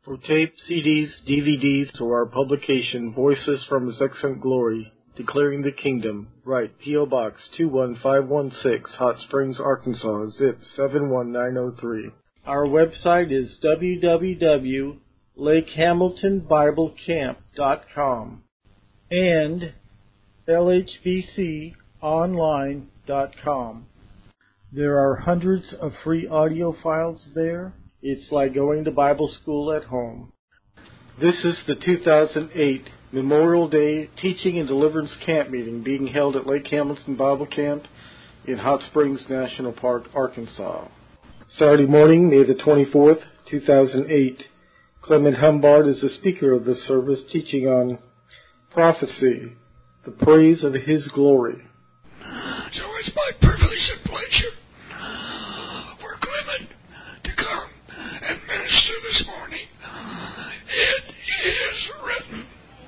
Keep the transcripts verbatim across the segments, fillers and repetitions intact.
For tape, C Ds, D V Ds, or our publication, Voices from His Excellent Glory, Declaring the Kingdom, write P O. Box two one five one six, Hot Springs, Arkansas, zip seven one nine zero three. Our website is w w w dot lake hamilton bible camp dot com and l h b c online dot com. There are hundreds of free audio files there. It's like going to Bible school at home. This is the two thousand eight Memorial Day Teaching and Deliverance Camp Meeting being held at Lake Hamilton Bible Camp in Hot Springs National Park, Arkansas. Saturday morning, May the twenty-fourth, two thousand eight. Clement Humbard is the speaker of this service, teaching on prophecy, the praise of His glory. So it's my privilege and pleasure for Clement to come and minister this morning. It is written.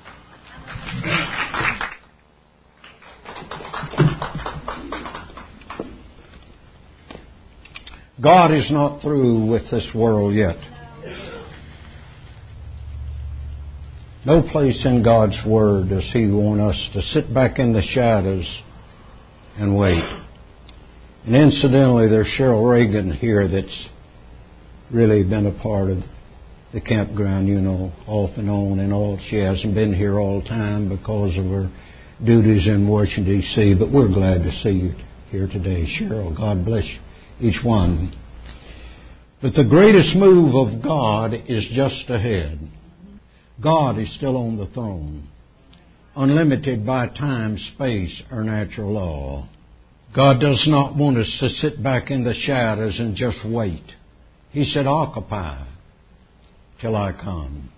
God is not through with this world yet. No place in God's Word does He want us to sit back in the shadows and wait. And incidentally, there's Cheryl Reagan here that's really been a part of the campground, you know, off and on and all. She hasn't been here all the time because of her duties in Washington, D C, but we're glad to see you here today, Cheryl. God bless each one. But the greatest move of God is just ahead. God is still on the throne, unlimited by time, space, or natural law. God does not want us to sit back in the shadows and just wait. He said, occupy till I come.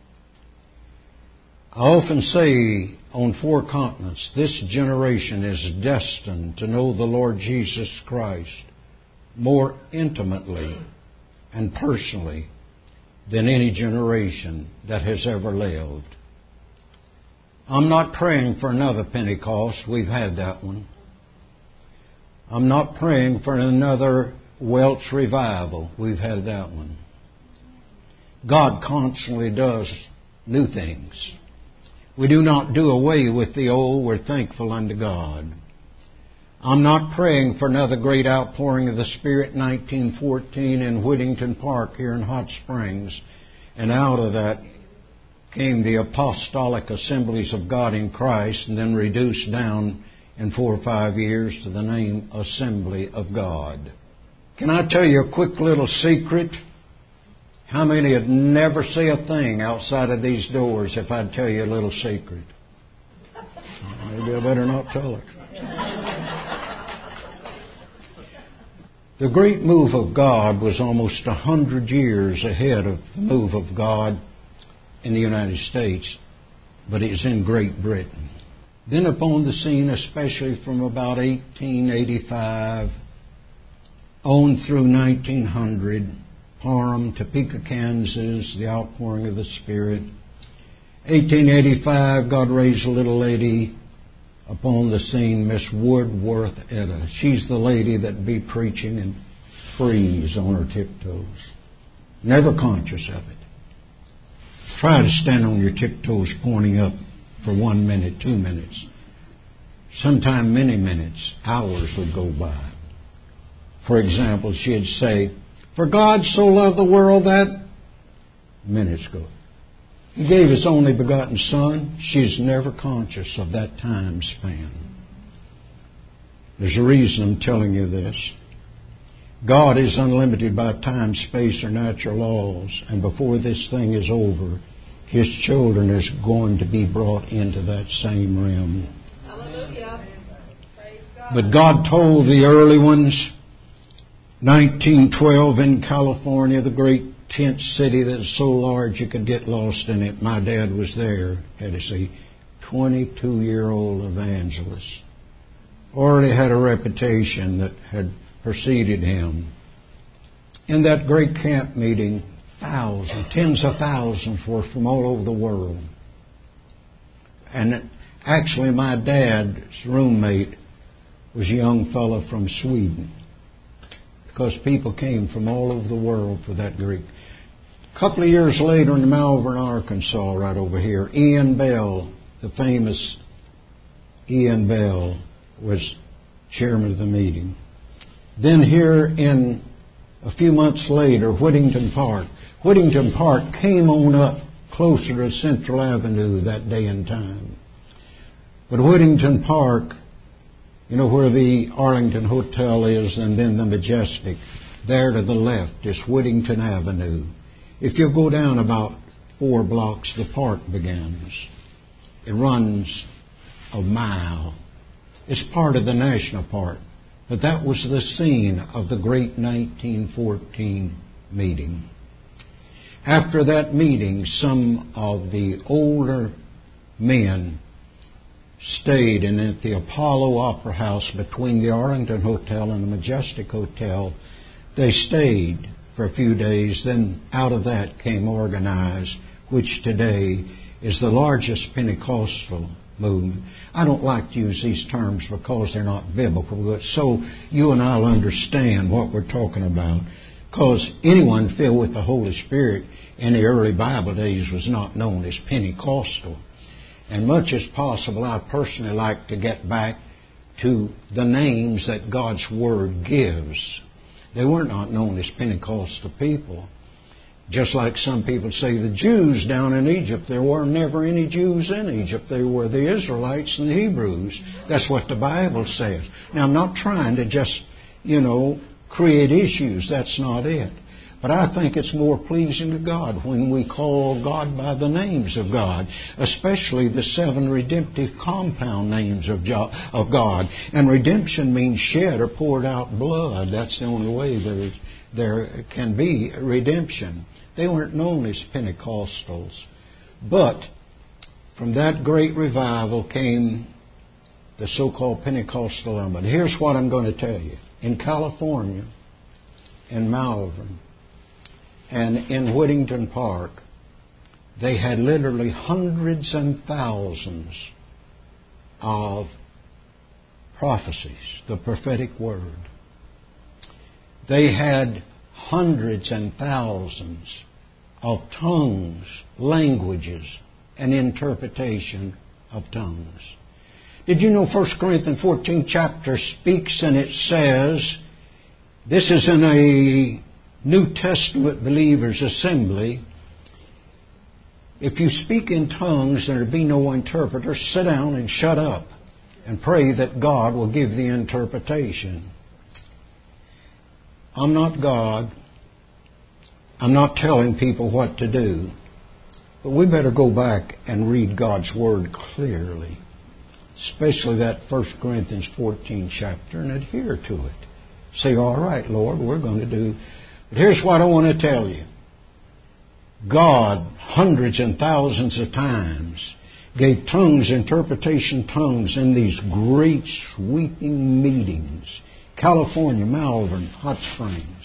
I often say on four continents, this generation is destined to know the Lord Jesus Christ more intimately and personally than any generation that has ever lived. I'm not praying for another Pentecost. We've had that one. I'm not praying for another Welsh revival. We've had that one. God constantly does new things. We do not do away with the old. We're thankful unto God. I'm not praying for another great outpouring of the Spirit in nineteen fourteen in Whittington Park here in Hot Springs. And out of that came the Apostolic Assemblies of God in Christ, and then reduced down in four or five years to the name Assembly of God. Can I tell you a quick little secret? How many would never say a thing outside of these doors if I'd tell you a little secret? Maybe I better not tell it. The great move of God was almost a hundred years ahead of the move of God in the United States, but it was in Great Britain. Then upon the scene, especially from about eighteen eighty-five on through nineteen hundred, Parham, Topeka, Kansas, the outpouring of the Spirit. eighteen eighty-five, God raised a little lady upon the scene, Miss Woodworth Etta. She's the lady that'd be preaching and freeze on her tiptoes. Never conscious of it. Try to stand on your tiptoes pointing up for one minute, two minutes. Sometime many minutes, hours would go by. For example, she'd say, for God so loved the world that minutes go. He gave His only begotten Son. She's never conscious of that time span. There's a reason I'm telling you this. God is unlimited by time, space, or natural laws. And before this thing is over, His children is going to be brought into that same realm. Hallelujah. Praise God. But God told the early ones, nineteen twelve in California, the great tent city that is so large you could get lost in it. My dad was there. Had to see twenty-two-year-old evangelist. Already had a reputation that had preceded him. In that great camp meeting, thousands, tens of thousands were from all over the world. And actually my dad's roommate was a young fellow from Sweden, because people came from all over the world for that Greek. A couple of years later in Malvern, Arkansas, right over here, Ian Bell, the famous Ian Bell, was chairman of the meeting. Then here in a few months later, Whittington Park. Whittington Park came on up closer to Central Avenue that day and time. But Whittington Park, you know where the Arlington Hotel is and then the Majestic, there to the left is Whittington Avenue. If you go down about four blocks, the park begins. It runs a mile. It's part of the National Park. But that was the scene of the great nineteen fourteen meeting. After that meeting, some of the older men stayed in at the Apollo Opera House between the Arlington Hotel and the Majestic Hotel. They stayed for a few days. Then out of that came Organized, which today is the largest Pentecostal movement. I don't like to use these terms because they're not biblical, but so you and I will understand what we're talking about. Because anyone filled with the Holy Spirit in the early Bible days was not known as Pentecostal. And much as possible, I personally like to get back to the names that God's Word gives. They were not known as Pentecostal people. Just like some people say the Jews down in Egypt, there were never any Jews in Egypt. They were the Israelites and the Hebrews. That's what the Bible says. Now, I'm not trying to just, you know, create issues. That's not it. But I think it's more pleasing to God when we call God by the names of God, especially the seven redemptive compound names of God. And redemption means shed or poured out blood. That's the only way there is, there can be redemption. They weren't known as Pentecostals. But from that great revival came the so-called Pentecostal element. Here's what I'm going to tell you. In California, in Malvern, and in Whittington Park, they had literally hundreds and thousands of prophecies, the prophetic word. They had hundreds and thousands of tongues, languages, and interpretation of tongues. Did you know First Corinthians fourteenth chapter speaks and it says, this is in a New Testament believers' assembly, if you speak in tongues and there be no interpreter, sit down and shut up and pray that God will give the interpretation. I'm not God. I'm not telling people what to do. But we better go back and read God's Word clearly, especially that First Corinthians fourteenth chapter, and adhere to it. Say, all right, Lord, we're going to do. But here's what I want to tell you. God, hundreds and thousands of times, gave tongues, interpretation tongues in these great sweeping meetings. California, Malvern, Hot Springs.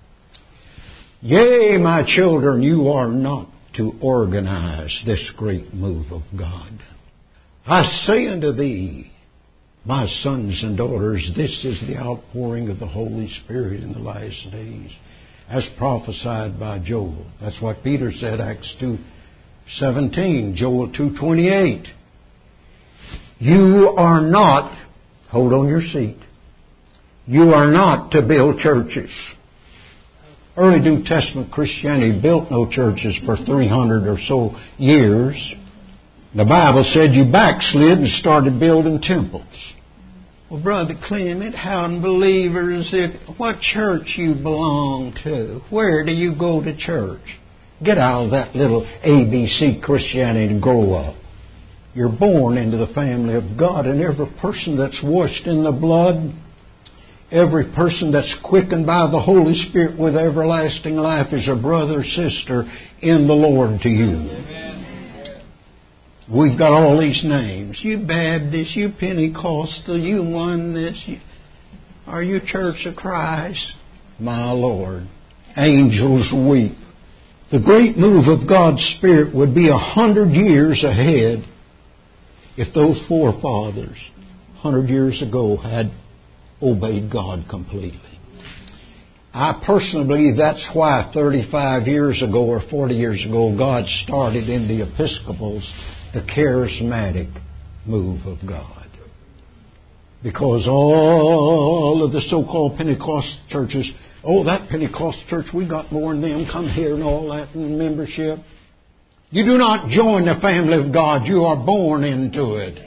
Yea, my children, you are not to organize this great move of God. I say unto thee, my sons and daughters, this is the outpouring of the Holy Spirit in the last days, as prophesied by Joel. That's what Peter said, Acts two seventeen, Joel two twenty-eight. You are not, hold on your seat, you are not to build churches. Early New Testament Christianity built no churches for three hundred or so years. The Bible said you backslid and started building temples. Well, Brother Clement, how unbeliever is it? What church you belong to? Where do you go to church? Get out of that little A B C Christianity and grow up. You're born into the family of God, and every person that's washed in the blood, every person that's quickened by the Holy Spirit with everlasting life is a brother or sister in the Lord to you. Amen. We've got all these names. You Baptist, you Pentecostal, you Oneness. You, are you Church of Christ? My Lord. Angels weep. The great move of God's Spirit would be a hundred years ahead if those forefathers, a hundred years ago, had obeyed God completely. I personally believe that's why thirty-five years ago or forty years ago God started in the Episcopals the charismatic move of God. Because all of the so-called Pentecost churches, oh, that Pentecost church, we got more than them, come here and all that in membership. You do not join the family of God, you are born into it.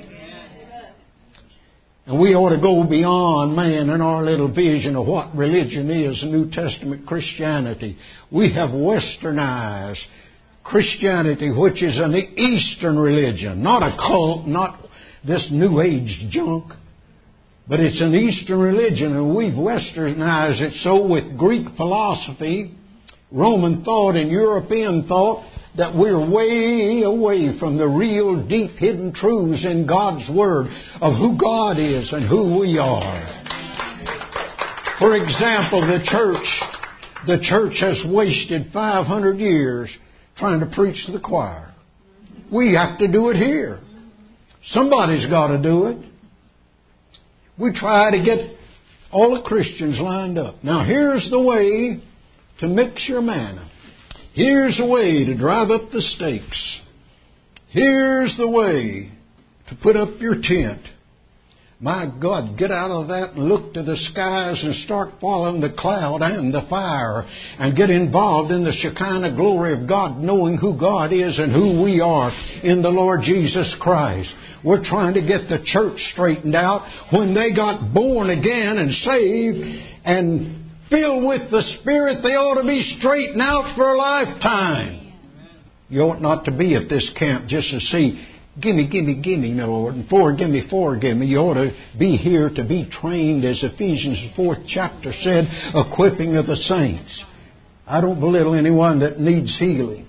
And we ought to go beyond man and our little vision of what religion is, New Testament Christianity. We have westernized Christianity, which is an Eastern religion, not a cult, not this New Age junk, but it's an Eastern religion, and we've westernized it so with Greek philosophy, Roman thought, and European thought, that we're way away from the real deep hidden truths in God's Word of who God is and who we are. For example, the church, the church has wasted five hundred years trying to preach to the choir. We have to do it here. Somebody's got to do it. We try to get all the Christians lined up. Now here's the way to mix your manna. Here's a way to drive up the stakes. Here's the way to put up your tent. My God, get out of that and look to the skies and start following the cloud and the fire and get involved in the Shekinah glory of God, knowing who God is and who we are in the Lord Jesus Christ. We're trying to get the church straightened out when they got born again and saved and filled with the Spirit. They ought to be straightened out for a lifetime. You ought not to be at this camp just to see, gimme, gimme, gimme, my Lord, and forgive me, forgive me. You ought to be here to be trained, as Ephesians fourth chapter said, equipping of the saints. I don't belittle anyone that needs healing.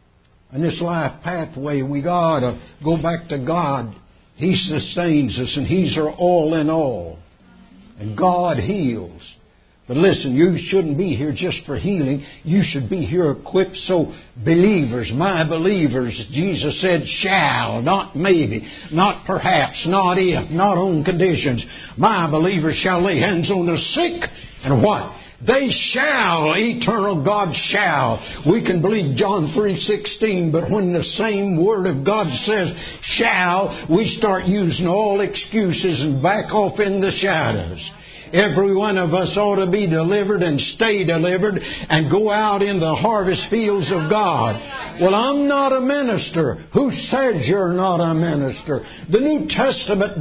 In this life pathway, we got to go back to God. He sustains us, and He's our all in all. And God heals. But listen, you shouldn't be here just for healing. You should be here equipped so believers, my believers, Jesus said, shall, not maybe, not perhaps, not if, not on conditions. My believers shall lay hands on the sick, and what? They shall, eternal God shall. We can believe John three sixteen, but when the same Word of God says shall, we start using all excuses and back off in the shadows. Every one of us ought to be delivered and stay delivered and go out in the harvest fields of God. Well, I'm not a minister. Who says you're not a minister? The New Testament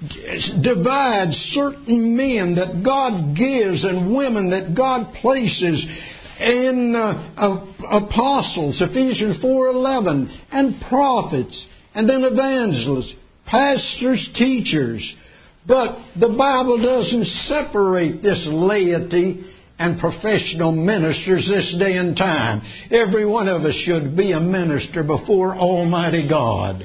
d- divides certain men that God gives and women that God places in uh, uh, apostles, Ephesians four eleven, and prophets, and then evangelists, pastors, teachers. But the Bible doesn't separate this laity and professional ministers this day and time. Every one of us should be a minister before Almighty God.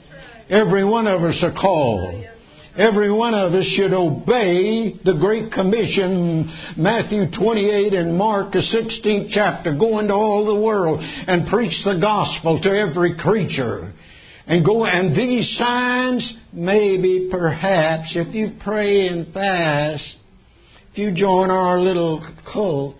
Every one of us are called. Every one of us should obey the Great Commission, Matthew twenty-eight and Mark the sixteenth chapter. Go into all the world and preach the gospel to every creature. And go, and these signs, maybe, perhaps, if you pray and fast, if you join our little cult,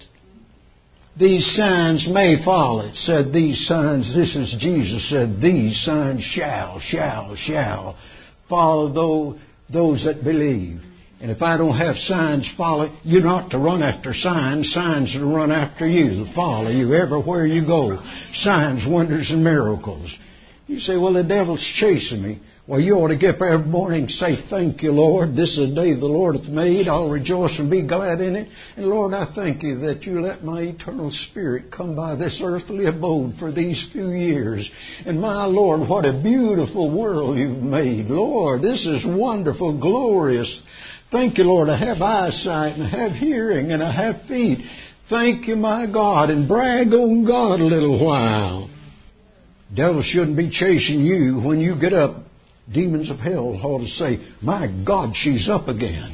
these signs may follow. It said these signs, this is Jesus said, these signs shall, shall, shall follow those, those that believe. And if I don't have signs follow, you're not to run after signs. Signs to run after you, to follow you everywhere you go. Signs, wonders, and miracles. You say, well, the devil's chasing me. Well, you ought to get up every morning and say, thank you, Lord. This is the day the Lord hath made. I'll rejoice and be glad in it. And Lord, I thank you that you let my eternal spirit come by this earthly abode for these few years. And my Lord, what a beautiful world you've made. Lord, this is wonderful, glorious. Thank you, Lord, I have eyesight and I have hearing and I have feet. Thank you, my God, and brag on God a little while. Devil shouldn't be chasing you. When you get up, demons of hell ought to say, my God, she's up again.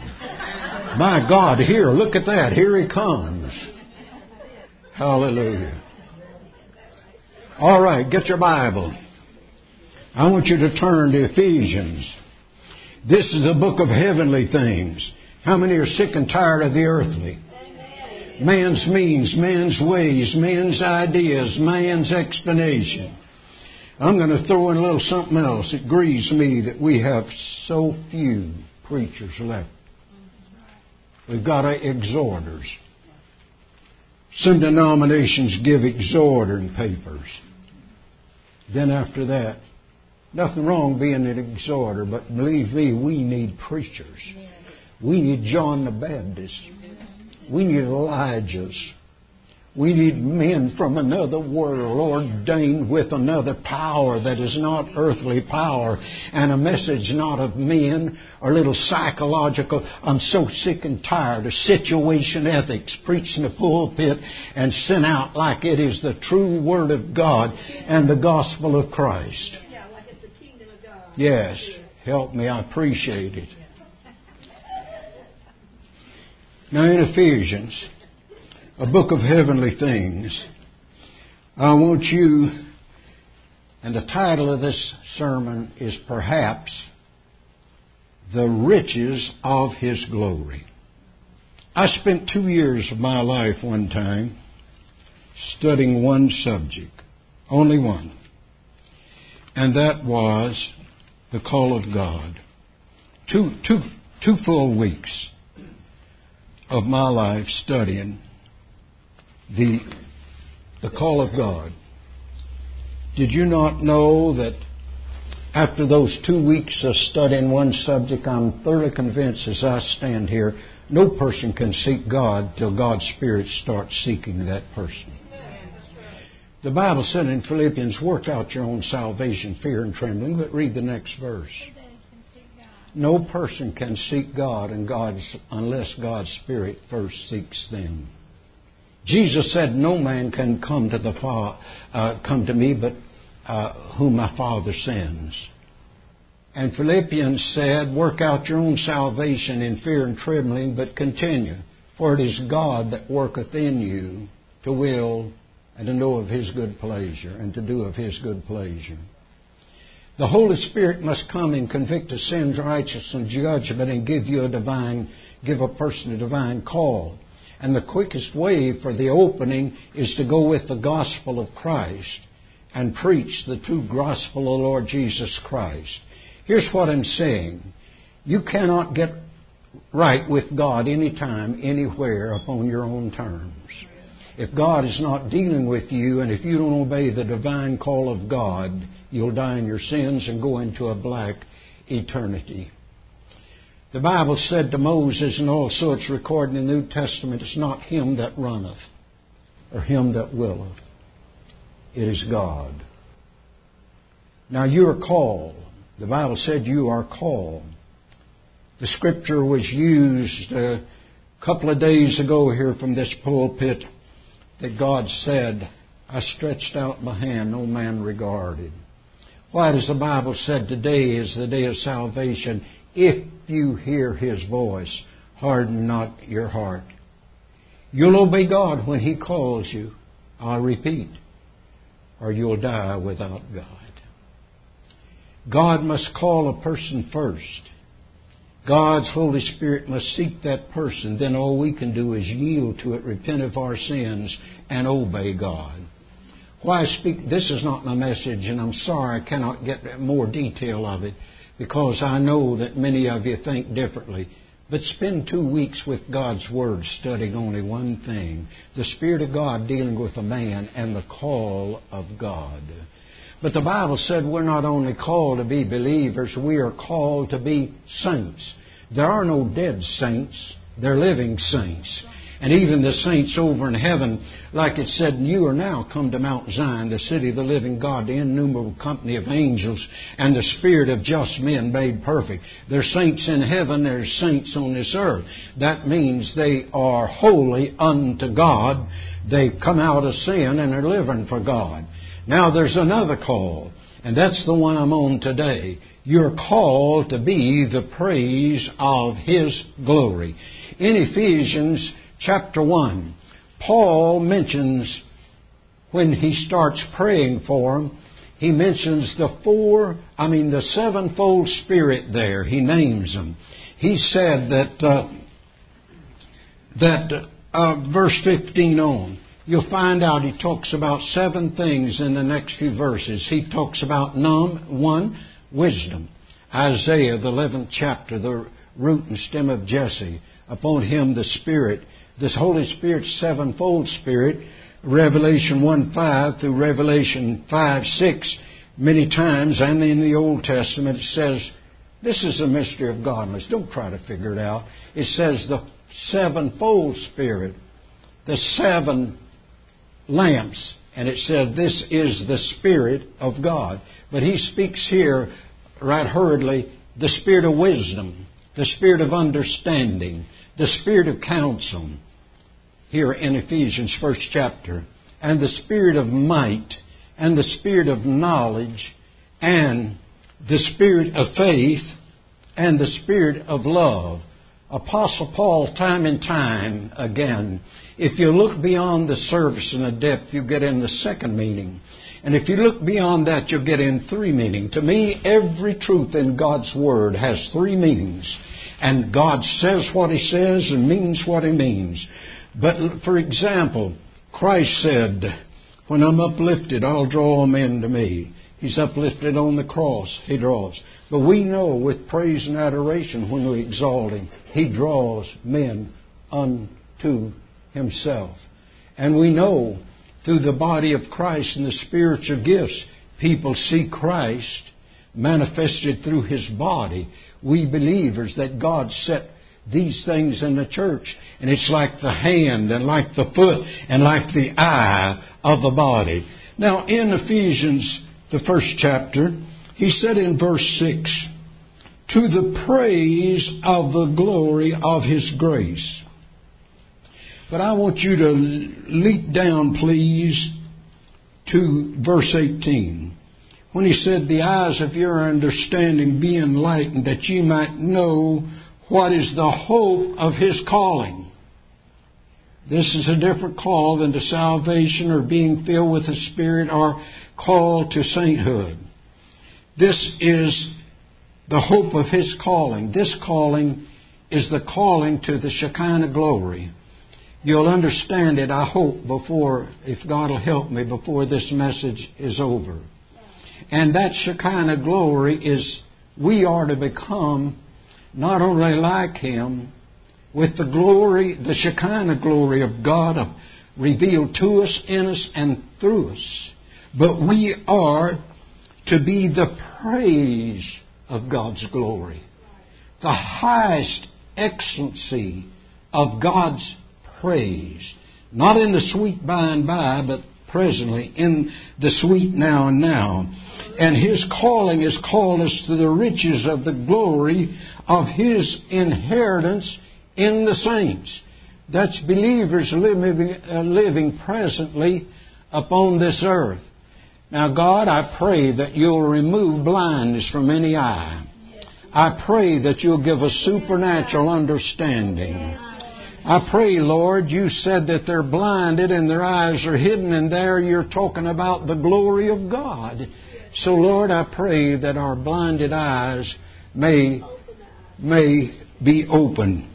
My God, here, look at that. Here he comes. Hallelujah. All right, get your Bible. I want you to turn to Ephesians. This is a book of heavenly things. How many are sick and tired of the earthly? Man's means, man's ways, man's ideas, man's explanation. I'm going to throw in a little something else. It grieves me that we have so few preachers left. We've got exhorters. Some denominations give exhorting papers. Then after that, nothing wrong being an exhorter, but believe me, we need preachers. We need John the Baptist. We need Elijahs. We need men from another world ordained with another power that is not earthly power, and a message not of men or little psychological. I'm so sick and tired of situation ethics preaching the pulpit and sent out like it is the true Word of God and the gospel of Christ. Yeah, like it's the kingdom of God. Yes, help me, I appreciate it. Now in Ephesians, a book of heavenly things, I want you, and the title of this sermon is perhaps The Riches of His Glory. I spent two years of my life one time studying one subject, only one, and that was the call of God. Two, two, two full weeks of my life studying the the call of God. Did you not know that after those two weeks of studying one subject, I'm thoroughly convinced as I stand here, no person can seek God till God's Spirit starts seeking that person. The Bible said in Philippians, work out your own salvation, fear and trembling. But read the next verse. No person can seek God and God's unless God's Spirit first seeks them. Jesus said, no man can come to the fa- uh, come to me but uh, whom my Father sends. And Philippians said, work out your own salvation in fear and trembling, but continue. For it is God that worketh in you to will and to know of His good pleasure and to do of His good pleasure. The Holy Spirit must come and convict of sins, righteousness, and judgment, and give you a divine, give a person a divine call. And the quickest way for the opening is to go with the gospel of Christ and preach the true gospel of the Lord Jesus Christ. Here's what I'm saying. You cannot get right with God anytime, anywhere, upon your own terms. If God is not dealing with you, and if you don't obey the divine call of God, you'll die in your sins and go into a black eternity. The Bible said to Moses, and also it's recorded in the New Testament, it's not him that runneth, or him that willeth. It is God. Now you are called. The Bible said you are called. The Scripture was used a couple of days ago here from this pulpit that God said, I stretched out my hand, no man regarded. Why does the Bible said today is the day of salvation? If you hear His voice, harden not your heart. You'll obey God when He calls you, I'll repeat, or you'll die without God. God must call a person first. God's Holy Spirit must seek that person. Then all we can do is yield to it, repent of our sins, and obey God. Why I speak, this is not my message, and I'm sorry I cannot get more detail of it, because I know that many of you think differently. But spend two weeks with God's Word studying only one thing, the Spirit of God dealing with a man and the call of God. But the Bible said we're not only called to be believers, we are called to be saints. There are no dead saints, they're living saints. And even the saints over in heaven, like it said, you are now come to Mount Zion, the city of the living God, the innumerable company of angels, and the spirit of just men made perfect. There's saints in heaven, there's saints on this earth. That means they are holy unto God. They've come out of sin and are living for God. Now there's another call, and that's the one I'm on today. You're called to be the praise of His glory. In Ephesians chapter one, Paul mentions, when he starts praying for them, he mentions the four, I mean the sevenfold Spirit there. He names them. He said that uh, that uh, verse fifteen on, you'll find out he talks about seven things in the next few verses. He talks about num, one, wisdom. Isaiah, the eleventh chapter, the root and stem of Jesse. Upon him the Spirit, this Holy Spirit, sevenfold Spirit, Revelation one five through Revelation five six, many times, and in the Old Testament, it says, this is a mystery of godliness. Don't try to figure it out. It says the sevenfold Spirit, the seven lamps, and it said this is the Spirit of God. But he speaks here, right hurriedly, the Spirit of wisdom, the Spirit of understanding, the Spirit of counsel, here in Ephesians first chapter, and the Spirit of might, and the Spirit of knowledge, and the Spirit of faith, and the Spirit of love. Apostle Paul, time and time again, if you look beyond the surface and the depth, you get in the second meaning. And if you look beyond that, you'll get in three meaning. To me, every truth in God's Word has three meanings. And God says what He says and means what He means. But, for example, Christ said, when I'm uplifted, I'll draw all men to me. He's uplifted on the cross. He draws. But we know with praise and adoration when we exalt Him, He draws men unto Himself. And we know through the body of Christ and the spiritual gifts, people see Christ manifested through His body. We believers that God set these things in the church. And it's like the hand and like the foot and like the eye of the body. Now in Ephesians, the first chapter, he said in verse six, to the praise of the glory of His grace. But I want you to leap down, please, to verse eighteen. When he said, the eyes of your understanding be enlightened, that ye might know what is the hope of His calling. This is a different call than to salvation or being filled with the Spirit or call to sainthood. This is the hope of His calling. This calling is the calling to the Shekinah glory. You'll understand it, I hope, before, if God will help me, before this message is over. And that Shekinah glory is, we are to become not only like Him, with the glory, the Shekinah glory of God revealed to us, in us, and through us. But we are to be the praise of God's glory. The highest excellency of God's praise. Not in the sweet by and by, but presently in the sweet now and now. And His calling has called us to the riches of the glory of His inheritance in the saints. That's believers living, uh, living presently upon this earth. Now, God, I pray that You'll remove blindness from any eye. I pray that You'll give us supernatural understanding. I pray, Lord, You said that they're blinded and their eyes are hidden, and there You're talking about the glory of God. So, Lord, I pray that our blinded eyes may, may be open.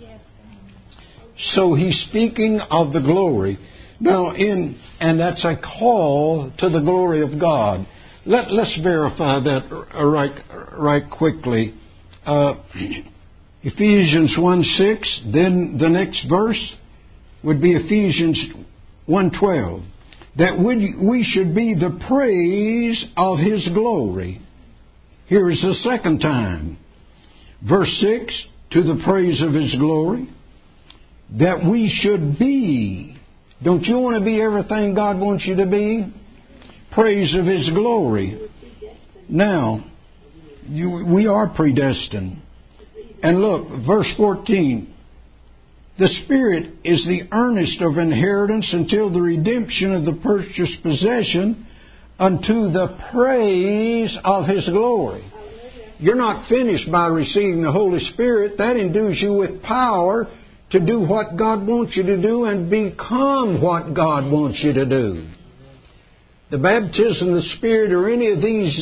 So He's speaking of the glory. Now, in and that's a call to the glory of God. Let, let's verify that right, right quickly. Uh, Ephesians one six, then the next verse would be Ephesians one twelve. That we, we should be the praise of His glory. Here is the second time. Verse six, to the praise of His glory. That we should be. Don't you want to be everything God wants you to be? Praise of His glory. Now, you, we are predestined. And look, verse fourteen. The Spirit is the earnest of inheritance until the redemption of the purchased possession unto the praise of His glory. You're not finished by receiving the Holy Spirit. That endues you with power to do what God wants you to do and become what God wants you to do. The baptism of the Spirit or any of these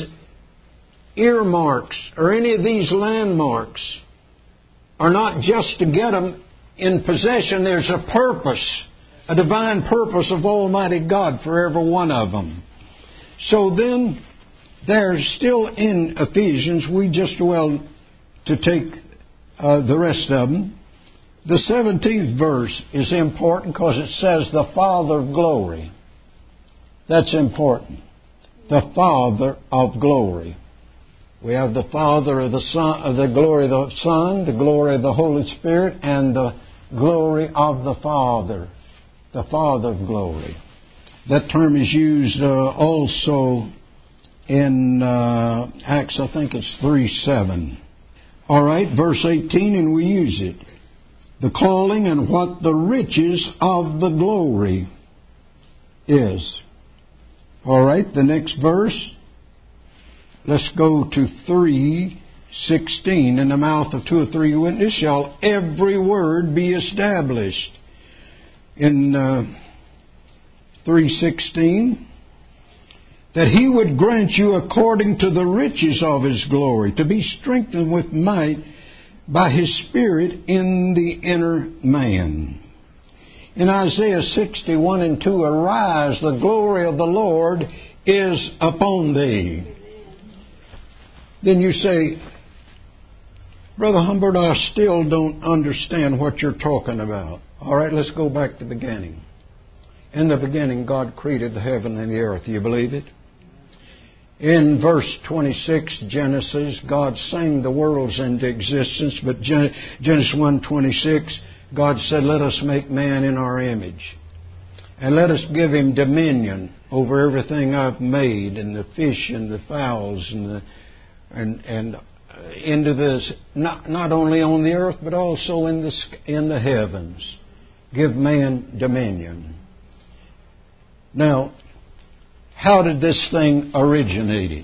earmarks or any of these landmarks are not just to get them in possession, there's a purpose, a divine purpose of Almighty God for every one of them. So then, there's still in Ephesians, we just well to take uh, the rest of them. The seventeenth verse is important because it says the Father of glory. That's important. The Father of glory. We have the Father of the Son, of the glory of the Son, the glory of the Holy Spirit, and the glory of the Father. The Father of glory. That term is used uh, also in uh, Acts, I think it's three seven. All right, verse eighteen, and we use it. The calling and what the riches of the glory is. All right, the next verse. Let's go to three sixteen. In the mouth of two or three witnesses shall every word be established. In uh, three sixteen, that He would grant you according to the riches of His glory, to be strengthened with might by His Spirit in the inner man. In Isaiah sixty-one and two, arise, the glory of the Lord is upon thee. Then you say, Brother Humbert, I still don't understand what you're talking about. All right, let's go back to the beginning. In the beginning, God created the heaven and the earth. You believe it? In verse twenty-six, Genesis, God sang the worlds into existence, but Genesis one twenty-six, God said, let us make man in our image. And let us give him dominion over everything I've made, and the fish and the fowls and the and and into this, not not only on the earth but also in the in the heavens. Give man dominion. Now, how did this thing originate?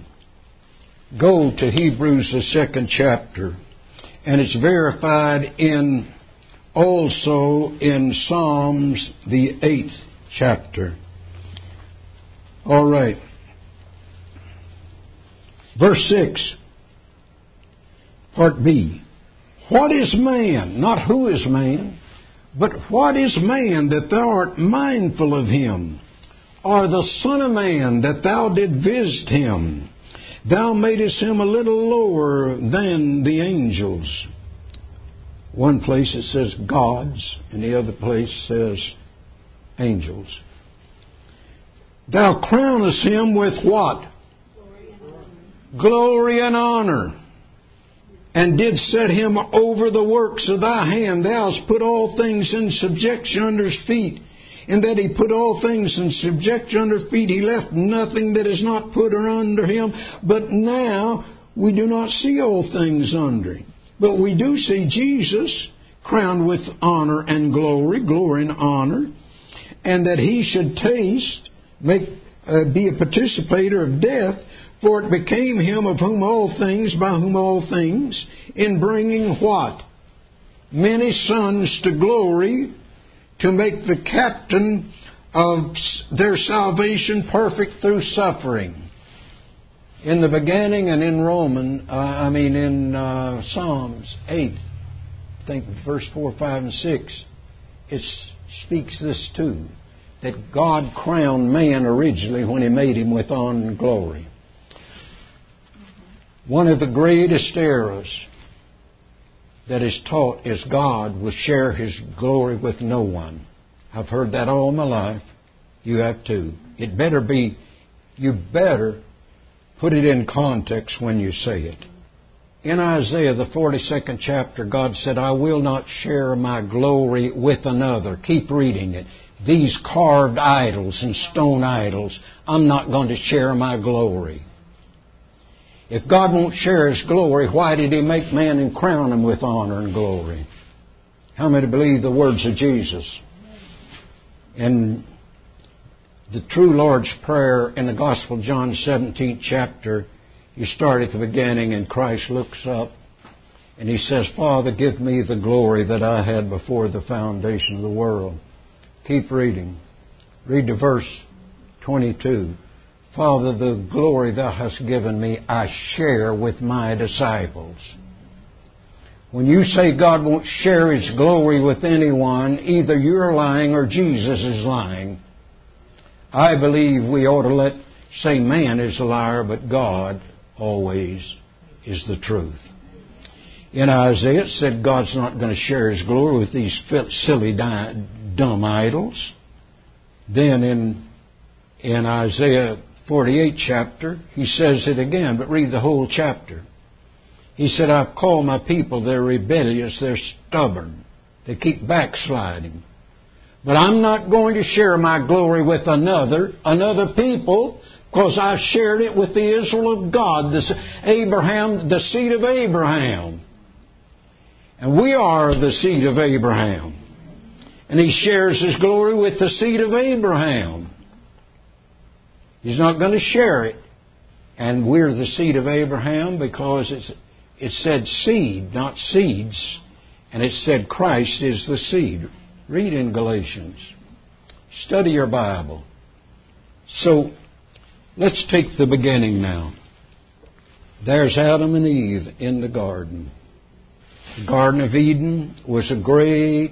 Go to Hebrews, the second chapter, and it's verified in also in Psalms, the eighth chapter. All right. Verse six, part B. What is man? Not who is man, but what is man that thou art mindful of him? Or the Son of Man that thou did visit him? Thou madest him a little lower than the angels. One place it says gods, and the other place says angels. Thou crownest him with what? Glory and honor. And did set him over the works of thy hand. Thou hast put all things in subjection under his feet. In that he put all things in subjection under his feet, he left nothing that is not put under him. But now we do not see all things under him. But we do see Jesus crowned with honor and glory, glory and honor. And that he should taste, make, uh, be a participator of death, for it became him of whom all things, by whom all things, in bringing what? Many sons to glory, to make the captain of their salvation perfect through suffering. In the beginning and in Roman, uh, I mean in uh, Psalms eight, I think verse four, five, and six, it speaks this too, that God crowned man originally when He made him with honor and glory. One of the greatest errors that is taught is God will share His glory with no one. I've heard that all my life. You have too. It better be, you better put it in context when you say it. In Isaiah, the forty-second chapter, God said, I will not share my glory with another. Keep reading it. These carved idols and stone idols, I'm not going to share my glory. If God won't share His glory, why did He make man and crown him with honor and glory? How many believe the words of Jesus? In the true Lord's Prayer in the Gospel of John, seventeenth chapter, you start at the beginning and Christ looks up and He says, Father, give me the glory that I had before the foundation of the world. Keep reading. Read to verse twenty-two. Father, the glory Thou hast given me, I share with my disciples. When you say God won't share His glory with anyone, either you're lying or Jesus is lying. I believe we ought to let say man is a liar, but God always is the truth. In Isaiah it said God's not going to share His glory with these silly, dumb idols. Then in, in Isaiah forty-eight chapter, He says it again, but read the whole chapter. He said, I've called my people, they're rebellious, they're stubborn, they keep backsliding. But I'm not going to share my glory with another, another people, because I shared it with the Israel of God, the Abraham, the seed of Abraham. And we are the seed of Abraham. And He shares His glory with the seed of Abraham. He's not going to share it. And we're the seed of Abraham because it's, it said seed, not seeds. And it said Christ is the seed. Read in Galatians. Study your Bible. So, let's take the beginning now. There's Adam and Eve in the garden. The Garden of Eden was a great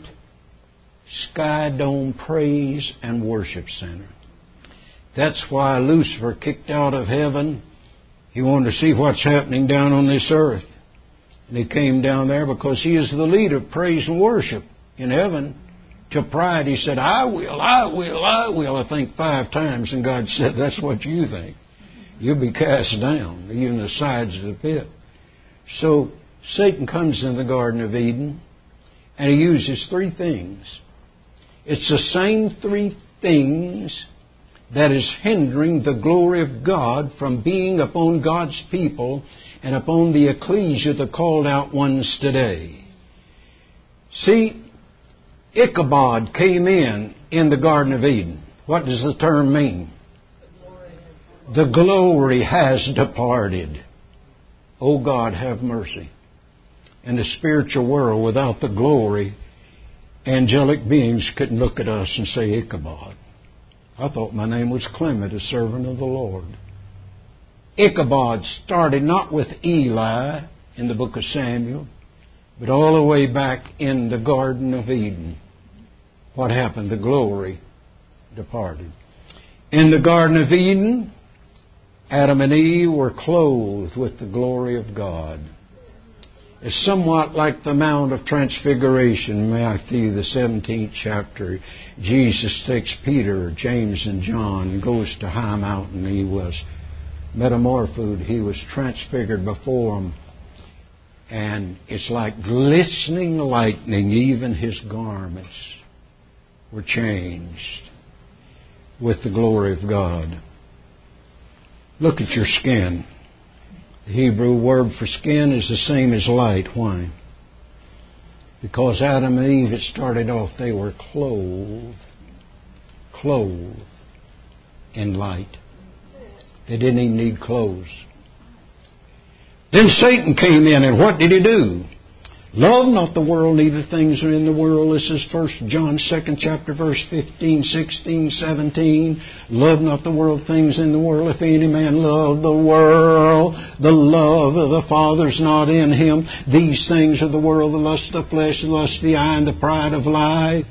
sky dome praise and worship center. That's why Lucifer kicked out of heaven. He wanted to see what's happening down on this earth. And he came down there because he is the leader of praise and worship in heaven. To pride, he said, I will, I will, I will, I think five times. And God said, that's what you think. You'll be cast down, even the sides of the pit. So Satan comes in the Garden of Eden, and he uses three things. It's the same three things that is hindering the glory of God from being upon God's people and upon the ecclesia, the called out ones today. See, Ichabod came in in the Garden of Eden. What does the term mean? The glory has departed. Oh God, have mercy. In the spiritual world, without the glory, angelic beings couldn't look at us and say Ichabod. I thought my name was Clement, a servant of the Lord. Ichabod started not with Eli in the book of Samuel, but all the way back in the Garden of Eden. What happened? The glory departed. In the Garden of Eden, Adam and Eve were clothed with the glory of God. It's somewhat like the Mount of Transfiguration, Matthew the seventeenth chapter. Jesus takes Peter, James, and John and goes to high mountain. He was metamorphosed. He was transfigured before them. And it's like glistening lightning. Even His garments were changed with the glory of God. Look at your skin. The Hebrew word for skin is the same as light. Why? Because Adam and Eve, it started off, they were clothed, clothed in light. They didn't even need clothes. Then Satan came in, and what did he do? Love not the world, neither things are in the world. This is First John second chapter, verse fifteen, sixteen, seventeen. Love not the world, things in the world. If any man love the world, the love of the Father's not in him. These things are the world, the lust of the flesh, the lust of the eye, and the pride of life.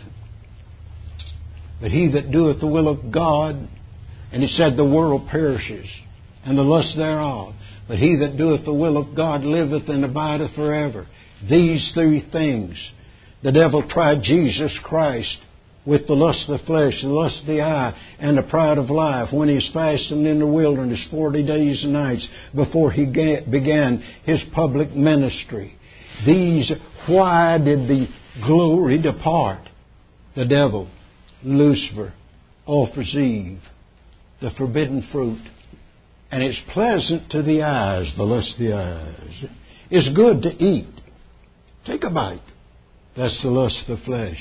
But he that doeth the will of God, and he said the world perishes, and the lust thereof. But he that doeth the will of God liveth and abideth forever. These three things, the devil tried Jesus Christ with the lust of the flesh, the lust of the eye, and the pride of life when he was fasting in the wilderness forty days and nights before he began his public ministry. These, why did the glory depart? The devil, Lucifer, offers Eve the forbidden fruit. And it's pleasant to the eyes, the lust of the eyes. It's good to eat. Take a bite. That's the lust of the flesh.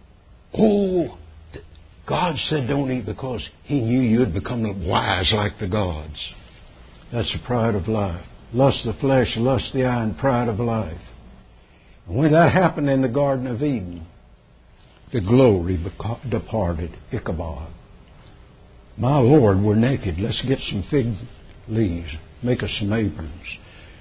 Oh, God said don't eat because He knew you'd become wise like the gods. That's the pride of life. Lust of the flesh, lust of the eye, and pride of life. And when that happened in the Garden of Eden, the glory departed. Ichabod. My Lord, we're naked. Let's get some fig leaves. Make us some aprons.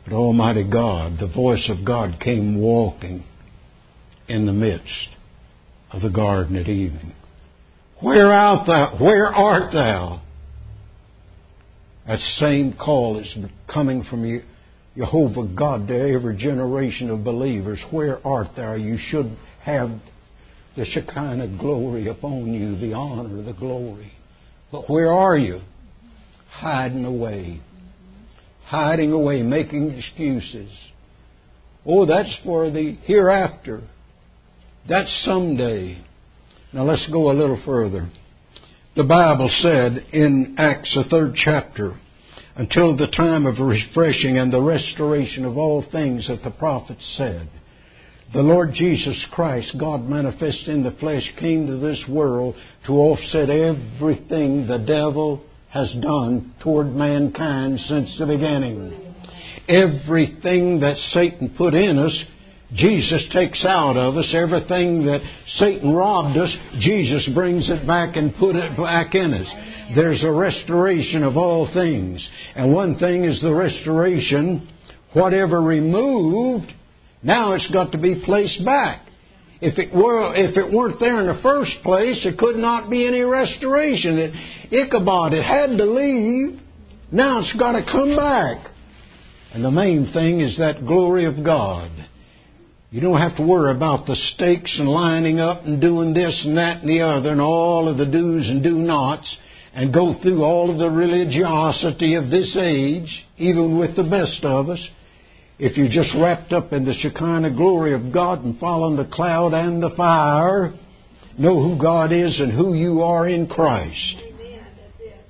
But Almighty God, the voice of God came walking in the midst of the garden at evening. Where art thou? Where art thou? That same call is coming from you, Jehovah God, to every generation of believers. Where art thou? You should have the Shekinah glory upon you, the honor, the glory. But where are you? Hiding away. Hiding away, making excuses. Oh, that's for the hereafter. That's someday. Now let's go a little further. The Bible said in Acts, the third chapter, until the time of refreshing and the restoration of all things that the prophets said, the Lord Jesus Christ, God manifest in the flesh, came to this world to offset everything the devil has done toward mankind since the beginning. Everything that Satan put in us, Jesus takes out of us. Everything that Satan robbed us, Jesus brings it back and put it back in us. There's a restoration of all things. And one thing is the restoration, whatever removed, now it's got to be placed back. If it were, if it weren't there in the first place, there could not be any restoration. It, Ichabod, it had to leave. Now it's got to come back. And the main thing is that glory of God. You don't have to worry about the stakes and lining up and doing this and that and the other and all of the do's and do nots and go through all of the religiosity of this age, even with the best of us. If you're just wrapped up in the Shekinah glory of God and following the cloud and the fire, know who God is and who you are in Christ. Amen. That's it.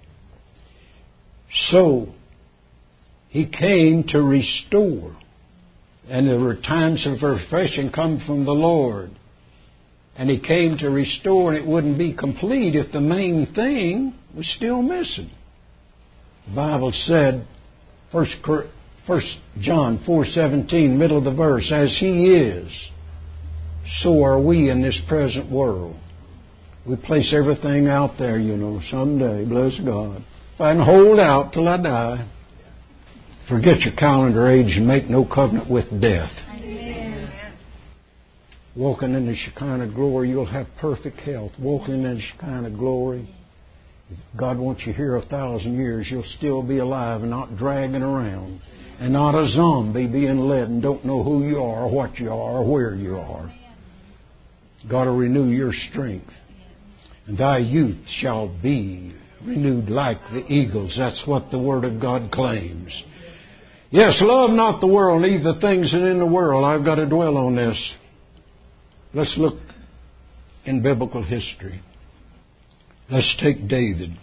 So, He came to restore. And there were times of refreshing come from the Lord. And He came to restore, and it wouldn't be complete if the main thing was still missing. The Bible said, First John four seventeen, middle of the verse, as He is, so are we in this present world. We place everything out there, you know, someday, bless God. If I can hold out till I die, forget your calendar age and make no covenant with death. Amen. Walking in the Shekinah glory, you'll have perfect health. Walking in the Shekinah glory, if God wants you here a thousand years, you'll still be alive and not dragging around. And not a zombie being led and don't know who you are, or what you are, or where you are. God will renew your strength. And thy youth shall be renewed like the eagles. That's what the Word of God claims. Yes, love not the world, neither the things that are in the world. I've got to dwell on this. Let's look in biblical history. Let's take David.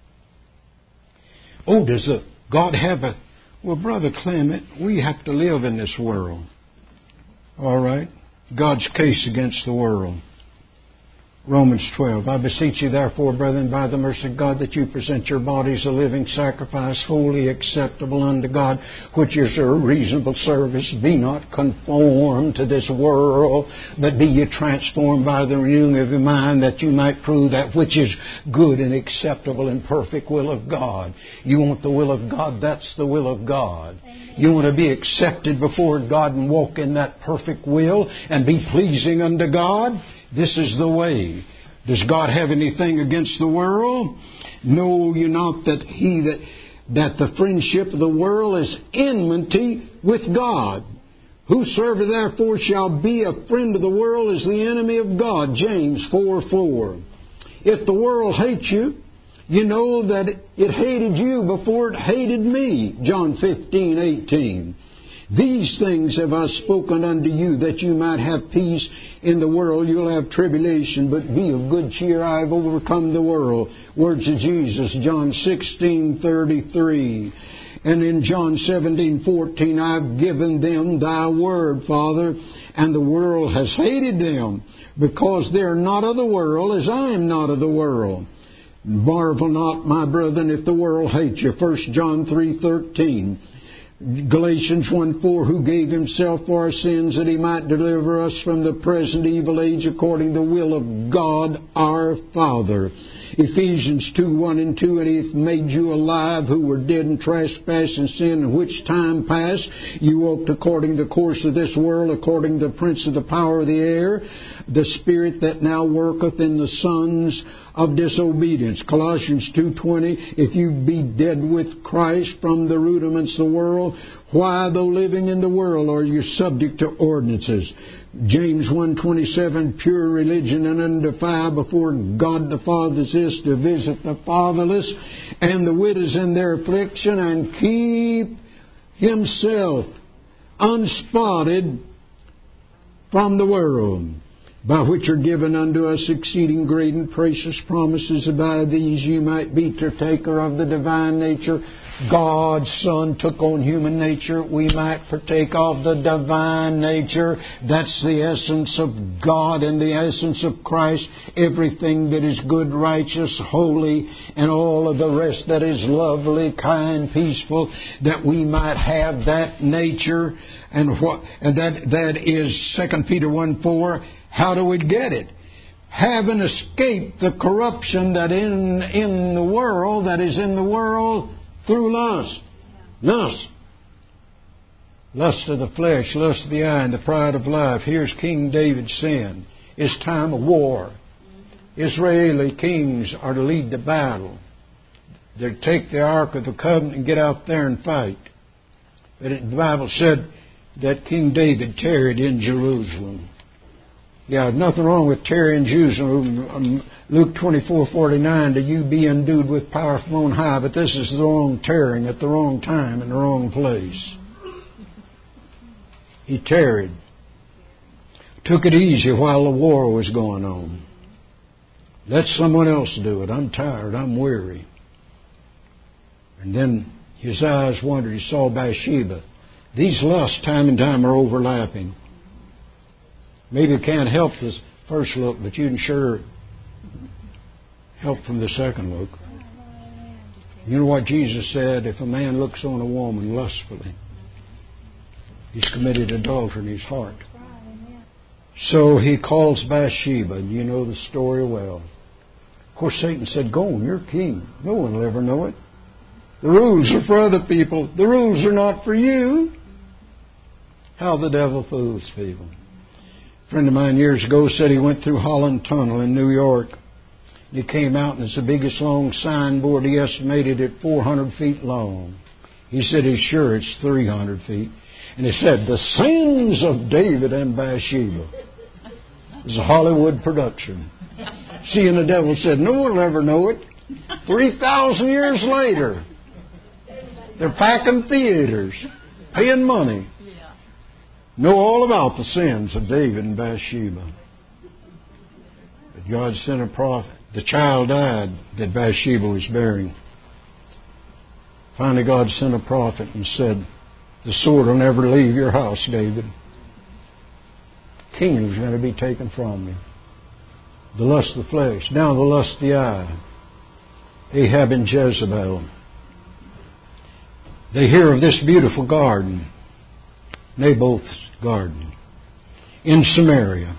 Oh, does the God have a... Well, Brother Clement, we have to live in this world. All right? God's case against the world. Romans twelve. I beseech you, therefore, brethren, by the mercy of God, that you present your bodies a living sacrifice, wholly acceptable unto God, which is a reasonable service. Be not conformed to this world, but be ye transformed by the renewing of your mind, that you might prove that which is good and acceptable and perfect will of God. You want the will of God? That's the will of God. Amen. You want to be accepted before God and walk in that perfect will and be pleasing unto God? This is the way. Does God have anything against the world? Know you not that he that that the friendship of the world is enmity with God. Whosoever therefore shall be a friend of the world is the enemy of God. James four four. If the world hates you, you know that it hated you before it hated me. John fifteen eighteen. These things have I spoken unto you, that you might have peace in the world. You'll have tribulation, but be of good cheer. I have overcome the world. Words of Jesus, John sixteen thirty-three. And in John seventeen fourteen, I've given them thy word, Father, and the world has hated them, because they are not of the world, as I am not of the world. Marvel not, my brethren, if the world hates you. First John three thirteen. Galatians one four, who gave himself for our sins that he might deliver us from the present evil age according to the will of God our Father. Ephesians two one and two, and he hath made you alive who were dead in trespass and sin, in which time past you walked according to the course of this world, according to the prince of the power of the air, the spirit that now worketh in the sons of disobedience. Colossians two twenty, if you be dead with Christ from the rudiments of the world, why, though living in the world, are you subject to ordinances? James one twenty-seven, pure religion and undefiled before God the Father is to visit the fatherless and the widows in their affliction, and keep himself unspotted from the world, by which are given unto us exceeding great and precious promises, by these you might be partaker of the divine nature. God's Son took on human nature. We might partake of the divine nature. That's the essence of God and the essence of Christ. Everything that is good, righteous, holy, and all of the rest that is lovely, kind, peaceful, that we might have that nature. And what and that that is Second Peter one four. How do we get it? Having escaped the corruption that in in the world, that is in the world through lust. Lust. Lust of the flesh, lust of the eye, and the pride of life. Here's King David's sin. It's time of war. Israeli kings are to lead the battle. They're to take the Ark of the Covenant and get out there and fight. But the Bible said that King David tarried in Jerusalem. Yeah, nothing wrong with tarrying in Jerusalem. Luke twenty-four forty-nine, to you be endued with power from on high, but this is the wrong tarrying at the wrong time in the wrong place. He tarried. Took it easy while the war was going on. Let someone else do it. I'm tired. I'm weary. And then his eyes wandered. He saw Bathsheba. These lusts, time and time, are overlapping. Maybe you can't help this first look, but you can sure help from the second look. You know what Jesus said? If a man looks on a woman lustfully, he's committed adultery in his heart. So he calls Bathsheba. You know the story well. Of course, Satan said, go on, you're king. No one will ever know it. The rules are for other people. The rules are not for you. How the devil fools people. A friend of mine years ago said he went through Holland Tunnel in New York. He came out and it's the biggest long signboard. He estimated it four hundred feet long. He said he's sure it's three hundred feet. And he said, the sins of David and Bathsheba. It was a Hollywood production. See, and the devil said, no one will ever know it. three thousand years later, they're packing theaters, paying money. Know all about the sins of David and Bathsheba. But God sent a prophet. The child died that Bathsheba was bearing. Finally, God sent a prophet and said, the sword will never leave your house, David. Kingdom's going to be taken from you. The lust of the flesh. Now the lust of the eye. Ahab and Jezebel. They hear of this beautiful garden, Naboth's garden, in Samaria.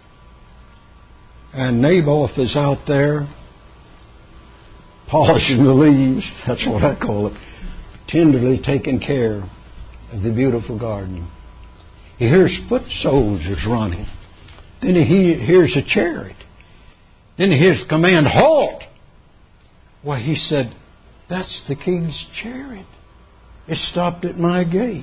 And Naboth is out there polishing the leaves, that's what I call it, tenderly taking care of the beautiful garden. He hears foot soldiers running. Then he hears a chariot. Then he hears the command, halt! Why, he said, that's the king's chariot. It stopped at my gate.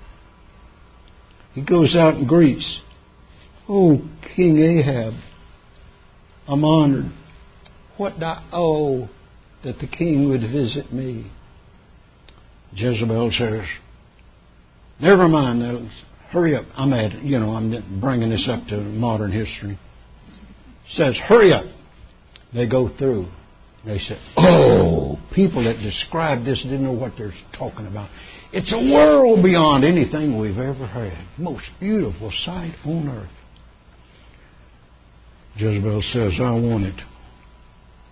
He goes out and greets, oh, King Ahab, I'm honored. What do I owe that the king would visit me? Jezebel says, never mind, now, hurry up. I'm at, you know, I'm bringing this up to modern history. Says, hurry up. They go through. They say, oh, people that describe this didn't know what they're talking about. It's a world beyond anything we've ever had. Most beautiful sight on earth. Jezebel says, I want it.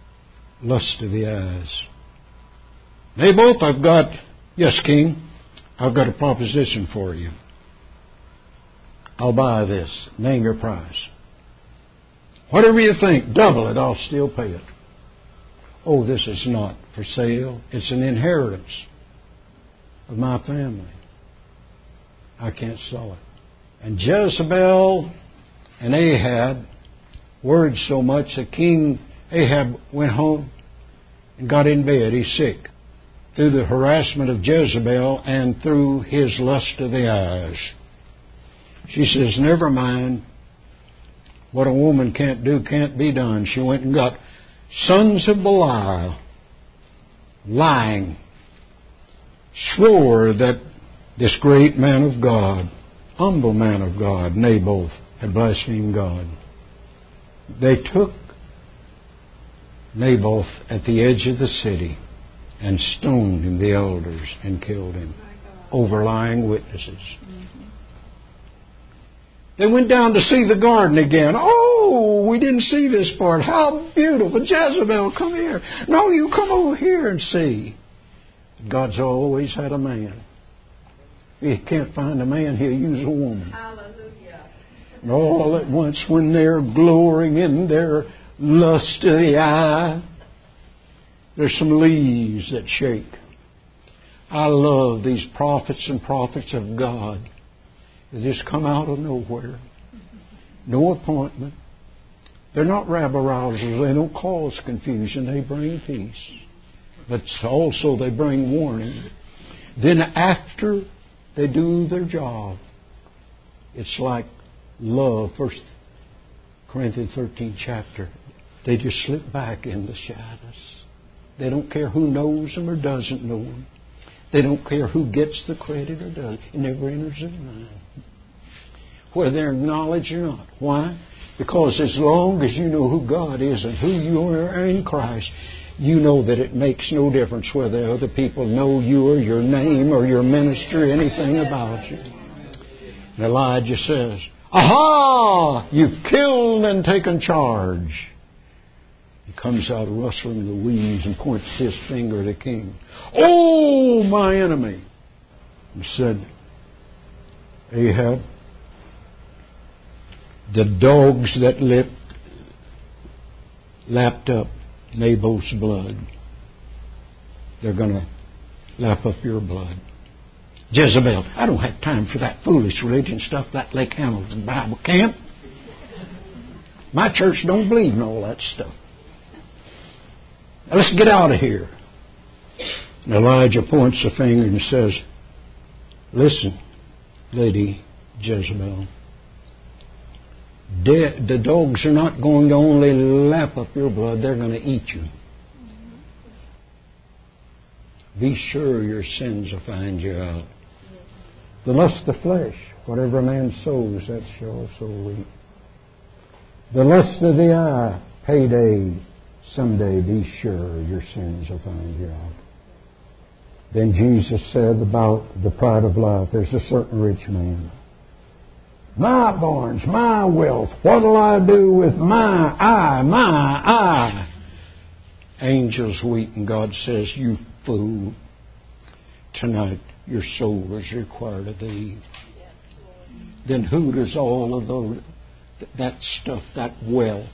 Lust of the eyes. Naboth, I've got, yes, king, I've got a proposition for you. I'll buy this. Name your price. Whatever you think, double it, I'll still pay it. Oh, this is not for sale. It's an inheritance of my family. I can't sell it. And Jezebel and Ahab worried so much that King Ahab went home and got in bed. He's sick through the harassment of Jezebel and through his lust of the eyes. She says, never mind. What a woman can't do can't be done. She went and got sons of Belial, lying, swore that this great man of God, humble man of God, Naboth, had blasphemed God. They took Naboth at the edge of the city and stoned him, the elders, and killed him over lying witnesses. They went down to see the garden again. Oh, we didn't see this part. How beautiful. Jezebel, come here. No, you come over here and see. God's always had a man. If he can't find a man, he'll use a woman. Hallelujah. And all at once, when they're glorying in their lust of the eye, there's some leaves that shake. I love these prophets and prophets of God. They just come out of nowhere. No appointment. They're not rabble-rousers. They don't cause confusion. They bring peace. But also they bring warning. Then after they do their job, it's like love. First Corinthians thirteenth chapter. They just slip back in the shadows. They don't care who knows them or doesn't know them. They don't care who gets the credit or doesn't. It never enters their mind. Whether they're acknowledged or not. Why? Because as long as you know who God is and who you are in Christ, you know that it makes no difference whether other people know you or your name or your ministry, anything about you. And Elijah says, aha! You've killed and taken charge. He comes out rustling the weeds and points his finger at the king. Oh, my enemy! And said, Ahab, the dogs that lipped, lapped up Naboth's blood, they're going to lap up your blood. Jezebel, I don't have time for that foolish religion stuff, that Lake Hamilton Bible camp. My church don't believe in all that stuff. Now let's get out of here. And Elijah points the finger and says, listen, Lady Jezebel, de- the dogs are not going to only lap up your blood, they're going to eat you. Be sure your sins will find you out. The lust of the flesh, whatever a man sows, that shall also reap. The lust of the eye, payday, someday be sure your sins will find you out. Then Jesus said about the pride of life, there's a certain rich man. My barns, my wealth, what'll I do with my eye, my eye? Angels weep and God says, you fool, tonight your soul is required of thee. Then who does all of those, that stuff, that wealth?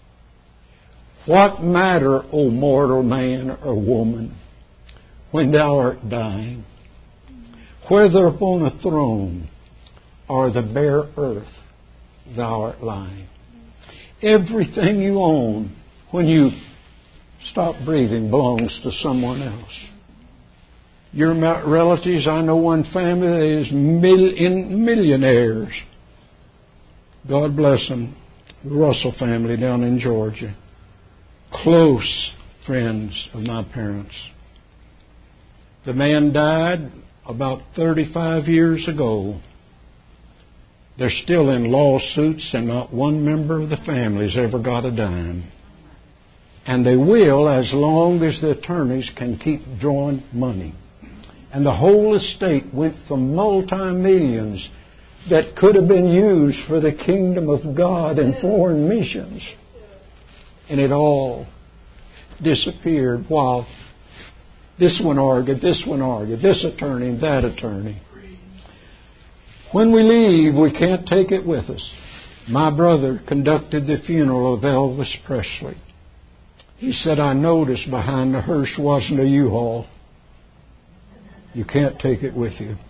What matter, O mortal man or woman, when thou art dying, whether upon a throne or the bare earth thou art lying? Everything you own, when you stop breathing, belongs to someone else. Your relatives, I know one family that is million, millionaires. God bless them. The Russell family down in Georgia. Close friends of my parents. The man died about thirty-five years ago. They're still in lawsuits and not one member of the family's ever got a dime. And they will as long as the attorneys can keep drawing money. And the whole estate went for multi-millions that could have been used for the kingdom of God and foreign missions. And it all disappeared while This one argued, this one argued, this attorney and that attorney. When we leave, we can't take it with us. My brother conducted the funeral of Elvis Presley. He said, I noticed behind the hearse wasn't a U-Haul. You can't take it with you.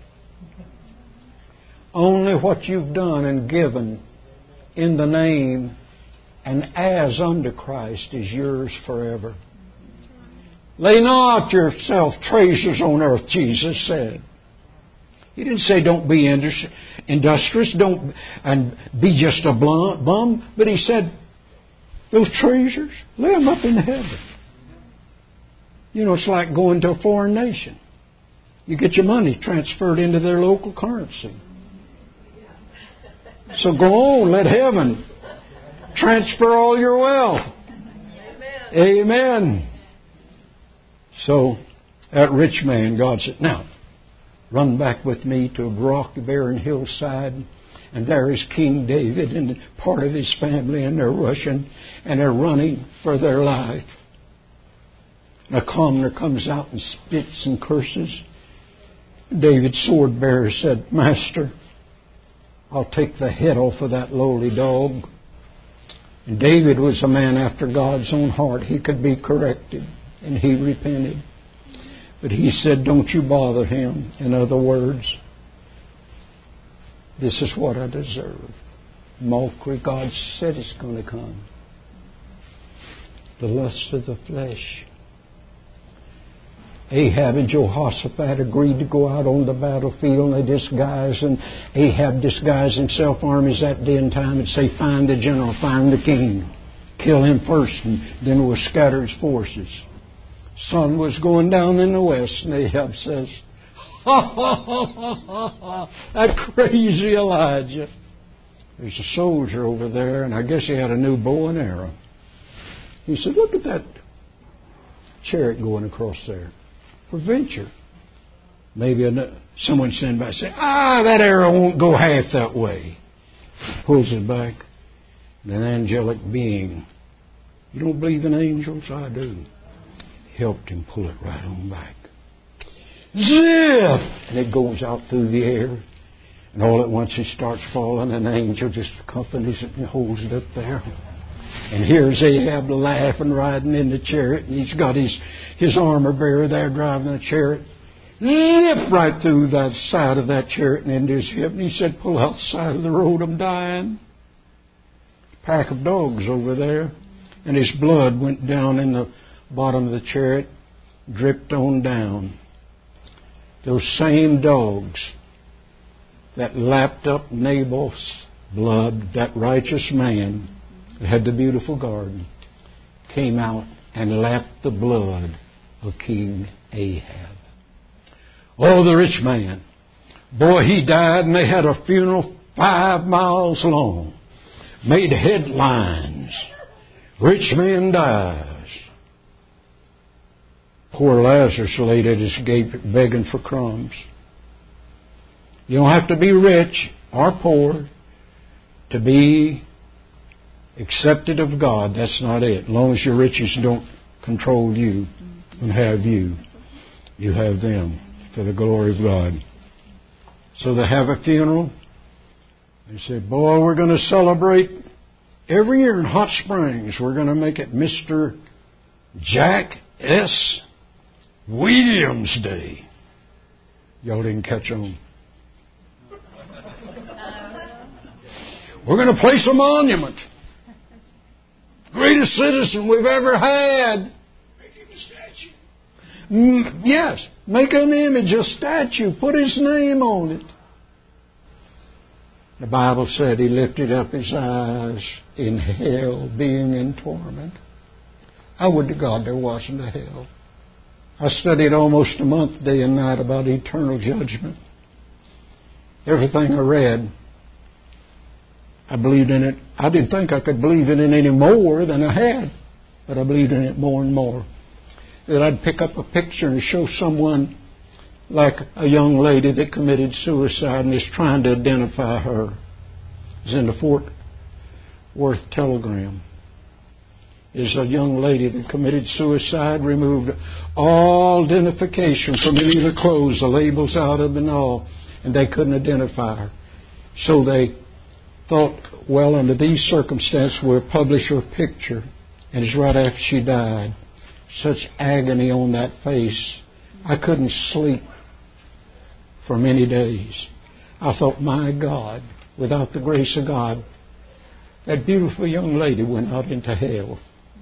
Only what you've done and given in the name and as unto Christ is yours forever. Lay not yourself treasures on earth, Jesus said. He didn't say don't be industrious, don't and be just a bum, but He said those treasures, lay them up in heaven. You know, it's like going to a foreign nation. You get your money transferred into their local currency. So go on, let heaven transfer all your wealth. Amen. Amen. So, that rich man, God said, now, run back with me to a rocky, barren hillside, and there is King David and part of his family, and they're rushing, and they're running for their life. And a commoner comes out and spits and curses. David's sword bearer said, Master, I'll take the head off of that lowly dog. And David was a man after God's own heart. He could be corrected, and he repented. But he said, don't you bother him. In other words, this is what I deserve. Mockery, God said it's going to come. The lust of the flesh. Ahab and Jehoshaphat agreed to go out on the battlefield, and they disguised, and Ahab disguised himself armies that day and time and say, find the general, find the king. Kill him first, and then we'll scatter his forces. Sun was going down in the west, and Ahab says, ha ha ha ha ha ha, that crazy Elijah. There's a soldier over there, and I guess he had a new bow and arrow. He said, look at that chariot going across there. For venture. Maybe someone send by and say, ah, that arrow won't go half that way. Pulls it back. And an angelic being. You don't believe in angels? I do. Helped him pull it right on back. Zip! And it goes out through the air. And all at once he starts falling. And an angel just accompanies it and holds it up there. And here's Ahab laughing, riding in the chariot, and he's got his, his armor bearer there driving the chariot. Zip right through that side of that chariot and into his hip. And he said, pull out the side of the road, I'm dying. A pack of dogs over there. And his blood went down in the bottom of the chariot, dripped on down. Those same dogs that lapped up Nabal's blood, that righteous man that had the beautiful garden, came out and lapped the blood of King Ahab. Oh, the rich man. Boy, he died, and they had a funeral five miles long. Made headlines. Rich man dies. Poor Lazarus laid at his gate begging for crumbs. You don't have to be rich or poor to be accepted of God. That's not it. As long as your riches don't control you and have you, you have them for the glory of God. So they have a funeral. They say, boy, we're going to celebrate every year in Hot Springs. We're going to make it Mister Jack S. Williams Day. Y'all didn't catch on. We're going to place a monument. Greatest citizen we've ever had. Make him a statue. Mm, yes, make an image, a statue. Put his name on it. The Bible said he lifted up his eyes in hell, being in torment. I would to God there wasn't a hell. I studied almost a month, day and night, about eternal judgment. Everything I read, I believed in it. I didn't think I could believe in it any more than I had, but I believed in it more and more. That I'd pick up a picture and show someone, like a young lady that committed suicide and is trying to identify her. It was in the Fort Worth Telegram. is a young lady that committed suicide, removed all identification from any of the clothes, the labels out of and all, and they couldn't identify her. So they thought, well, under these circumstances, we'll publish her picture. And it's right after she died. Such agony on that face. I couldn't sleep for many days. I thought, my God, without the grace of God, that beautiful young lady went out into hell.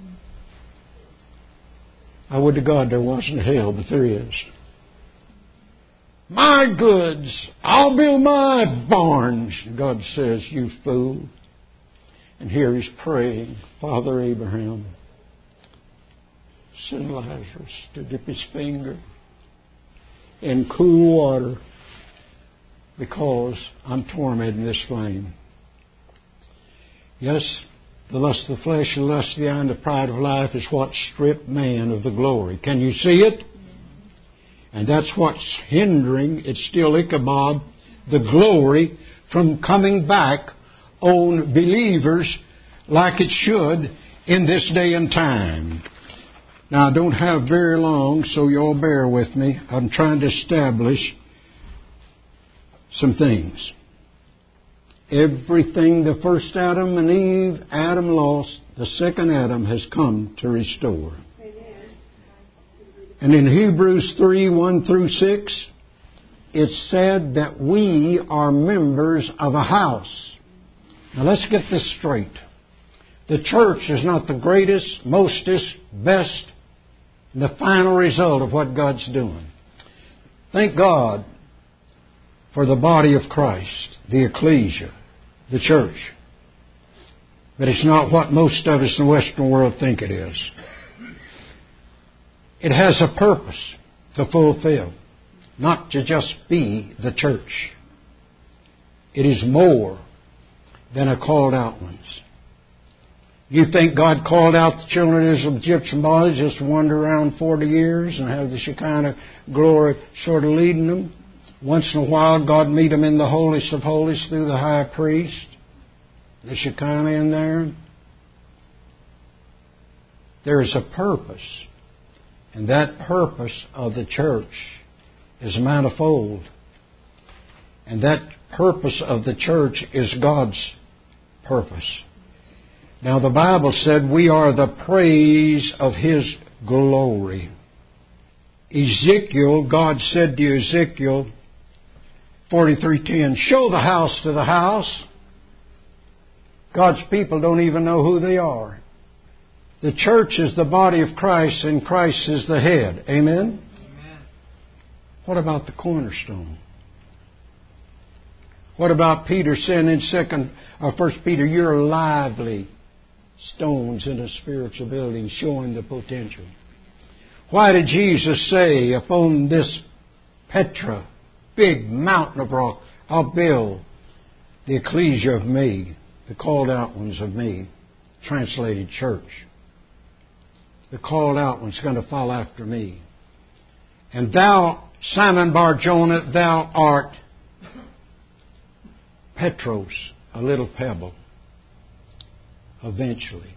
I would to God there wasn't hell, but there is. My goods, I'll build my barns, God says, you fool. And here he's praying, Father Abraham, send Lazarus to dip his finger in cool water because I'm tormented in this flame. Yes, the lust of the flesh, the lust of the eye, and the pride of life is what stripped man of the glory. Can you see it? And that's what's hindering, it's still Ichabod, the glory from coming back on believers like it should in this day and time. Now, I don't have very long, so you all bear with me. I'm trying to establish some things. Everything the first Adam and Eve, Adam lost, the second Adam has come to restore. Amen. And in Hebrews three, one through six, it's said that we are members of a house. Now let's get this straight. The church is not the greatest, mostest, best, the final result of what God's doing. Thank God for the body of Christ, the ecclesia, the church. But it's not what most of us in the Western world think it is. It has a purpose to fulfill, not to just be the church. It is more than a called out ones. You think God called out the children of Israel, Egyptian bodies, just to wander around forty years and have the Shekinah glory sort of leading them? Once in a while, God meet them in the holiest of holies through the high priest, the Shekinah in there. There is a purpose, and that purpose of the church is manifold. And that purpose of the church is God's purpose. Now, the Bible said we are the praise of His glory. Ezekiel, God said to Ezekiel forty-three ten, show the house to the house. God's people don't even know who they are. The church is the body of Christ, and Christ is the head. Amen? Amen. What about the cornerstone? What about Peter saying in second or First Peter, you're lively stones in a spiritual building, showing the potential? Why did Jesus say, upon this Petra, big mountain of rock, I'll build the ecclesia of me, the called out ones of me, translated church. The called out one's going to follow after me. And thou, Simon Bar-Jonah, thou art Petros, a little pebble. Eventually.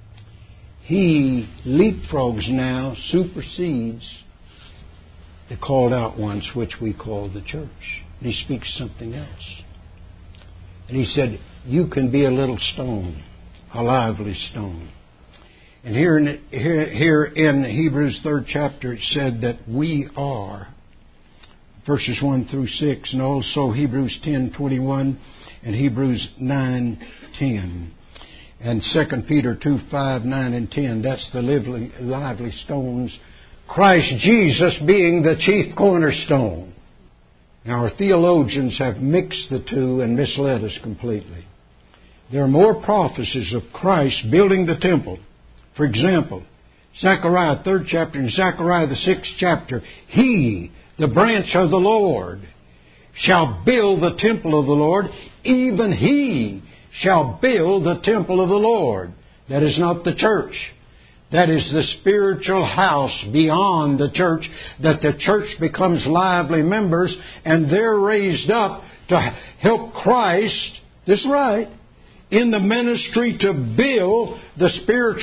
He leapfrogs now, supersedes the called out ones, which we call the church. And he speaks something else. And he said, you can be a little stone, a lively stone. And here in, here, here in Hebrews third chapter it said that we are, verses one through six, and also Hebrews ten twenty-one and Hebrews nine ten. And Second Peter two five, nine, and ten. That's the lively, lively stones. Christ Jesus being the chief cornerstone. Now our theologians have mixed the two and misled us completely. There are more prophecies of Christ building the temple. For example, Zechariah third chapter and Zechariah the sixth chapter. He, the branch of the Lord, shall build the temple of the Lord. Even He shall build the temple of the Lord. That is not the church. That is the spiritual house beyond the church, that the church becomes lively members, and they're raised up to help Christ, this is right, in the ministry to build the spiritual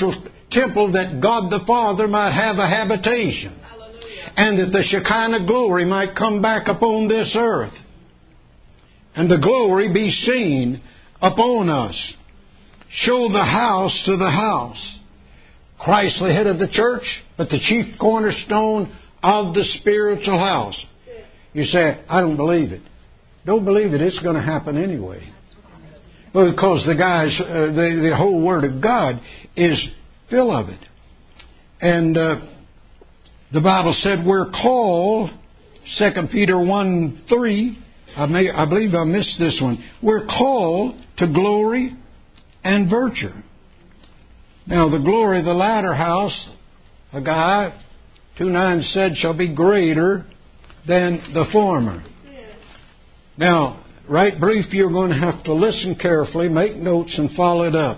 temple that God the Father might have a habitation. And that the Shekinah glory might come back upon this earth. And the glory be seen upon us. Show the house to the house. Christ the head of the church, but the chief cornerstone of the spiritual house. You say, I don't believe it. Don't believe it. It's going to happen anyway. Because the guys, uh, the, the whole Word of God is full of it. And uh, the Bible said we're called, Second Peter one three, I, may, I believe I missed this one. We're called to glory and virtue. Now the glory of the latter house, a guy, two nine said, shall be greater than the former. Now, right brief, you're going to have to listen carefully, make notes, and follow it up.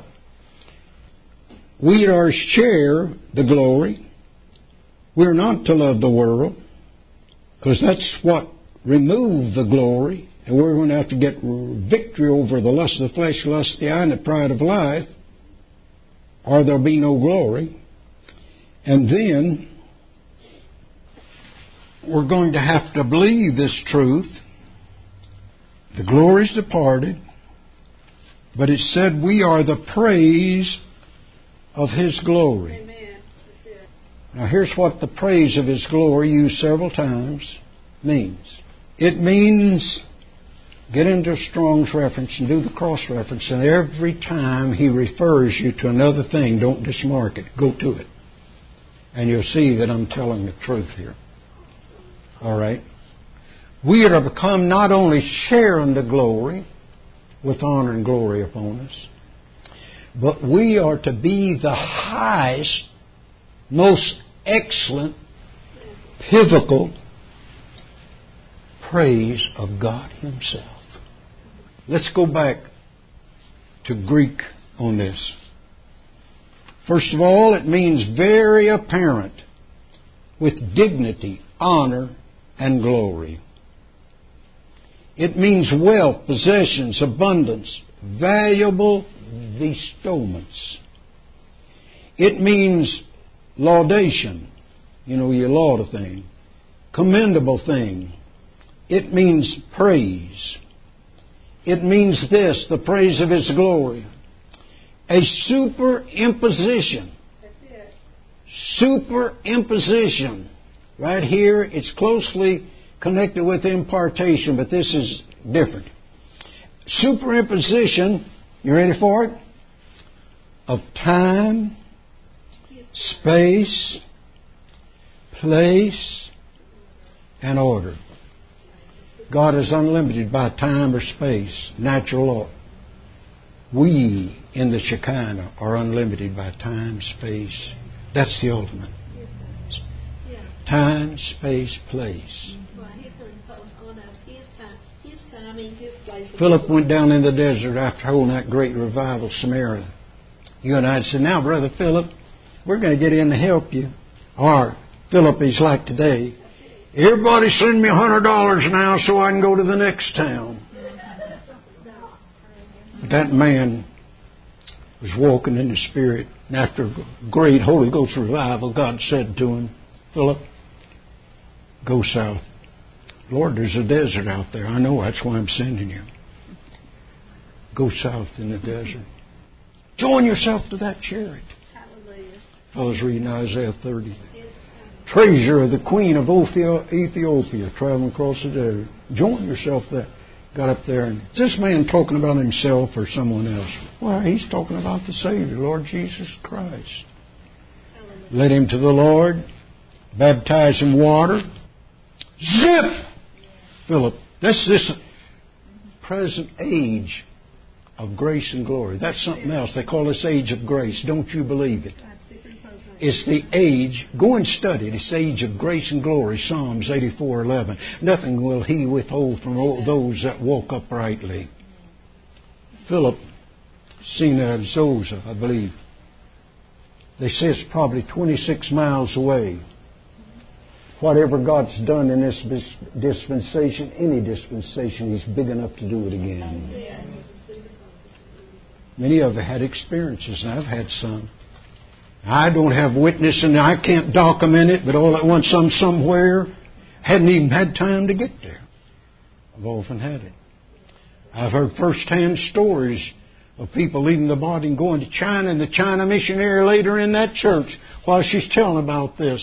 We are to share the glory. We're not to love the world, because that's what removes the glory. And we're going to have to get victory over the lust of the flesh, the lust of the eye, and the pride of life, or there'll be no glory. And then we're going to have to believe this truth. The glory's departed, but it said we are the praise of His glory. Amen. Now here's what the praise of His glory, used several times, means. It means, get into Strong's reference and do the cross-reference, and every time he refers you to another thing, don't dismark it. Go to it. And you'll see that I'm telling the truth here. All right? We are to become not only sharing the glory with honor and glory upon us, but we are to be the highest, most excellent, pivotal praise of God Himself. Let's go back to Greek on this. First of all, it means very apparent, with dignity, honor, and glory. It means wealth, possessions, abundance, valuable bestowments. It means laudation. You know, you laud a thing. Commendable thing. It means praise. It means this, the praise of His glory. A superimposition. That's it. Superimposition. Right here, it's closely connected with impartation, but this is different. Superimposition, you ready for it? Of time, space, place, and order. God is unlimited by time or space, natural law. We in the Shekinah are unlimited by time, space. That's the ultimate. Time, space, place. Well, He's going to impose on us His time, His time and His place. Philip went down in the desert after holding that great revival, Samaria. You and I said, now, Brother Philip, we're going to get in to help you. Or Philip is like today. Everybody send me a hundred dollars now so I can go to the next town. But that man was walking in the Spirit. And after a great Holy Ghost revival, God said to him, Philip, go south. Lord, there's a desert out there. I know, that's why I'm sending you. Go south in the desert. Join yourself to that chariot. Hallelujah. I was reading Isaiah thirty. Treasure of the Queen of Ethiopia traveling across the desert. Join yourself to that. Got up there, and is this man talking about himself or someone else? Well, he's talking about the Savior, Lord Jesus Christ. Hallelujah. Led him to the Lord, baptized in water. Zip! Philip, that's this present age of grace and glory. That's something else. They call this age of grace. Don't you believe it? It's the age, go and study it. It's the age of grace and glory, Psalms eighty-four eleven. Nothing will He withhold from all those that walk uprightly. Philip, seen at Zoza, I believe. They say it's probably twenty-six miles away. Whatever God's done in this dispensation, any dispensation, He's big enough to do it again. Many of you had experiences, and I've had some. I don't have witness and I can't document it, but all at once I'm somewhere. Hadn't even had time to get there. I've often had it. I've heard first-hand stories of people leaving the body and going to China, and the China missionary later in that church, while she's telling about this,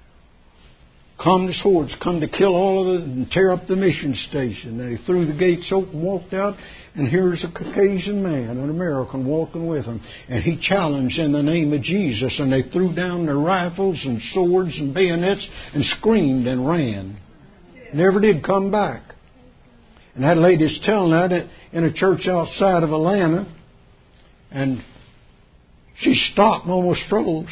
come the swords, come to kill all of it and tear up the mission station. They threw the gates open, walked out, and here's a Caucasian man, an American, walking with them. And he challenged in the name of Jesus, and they threw down their rifles and swords and bayonets and screamed and ran. Never did come back. And that lady's telling that in a church outside of Atlanta, and she stopped and almost froze.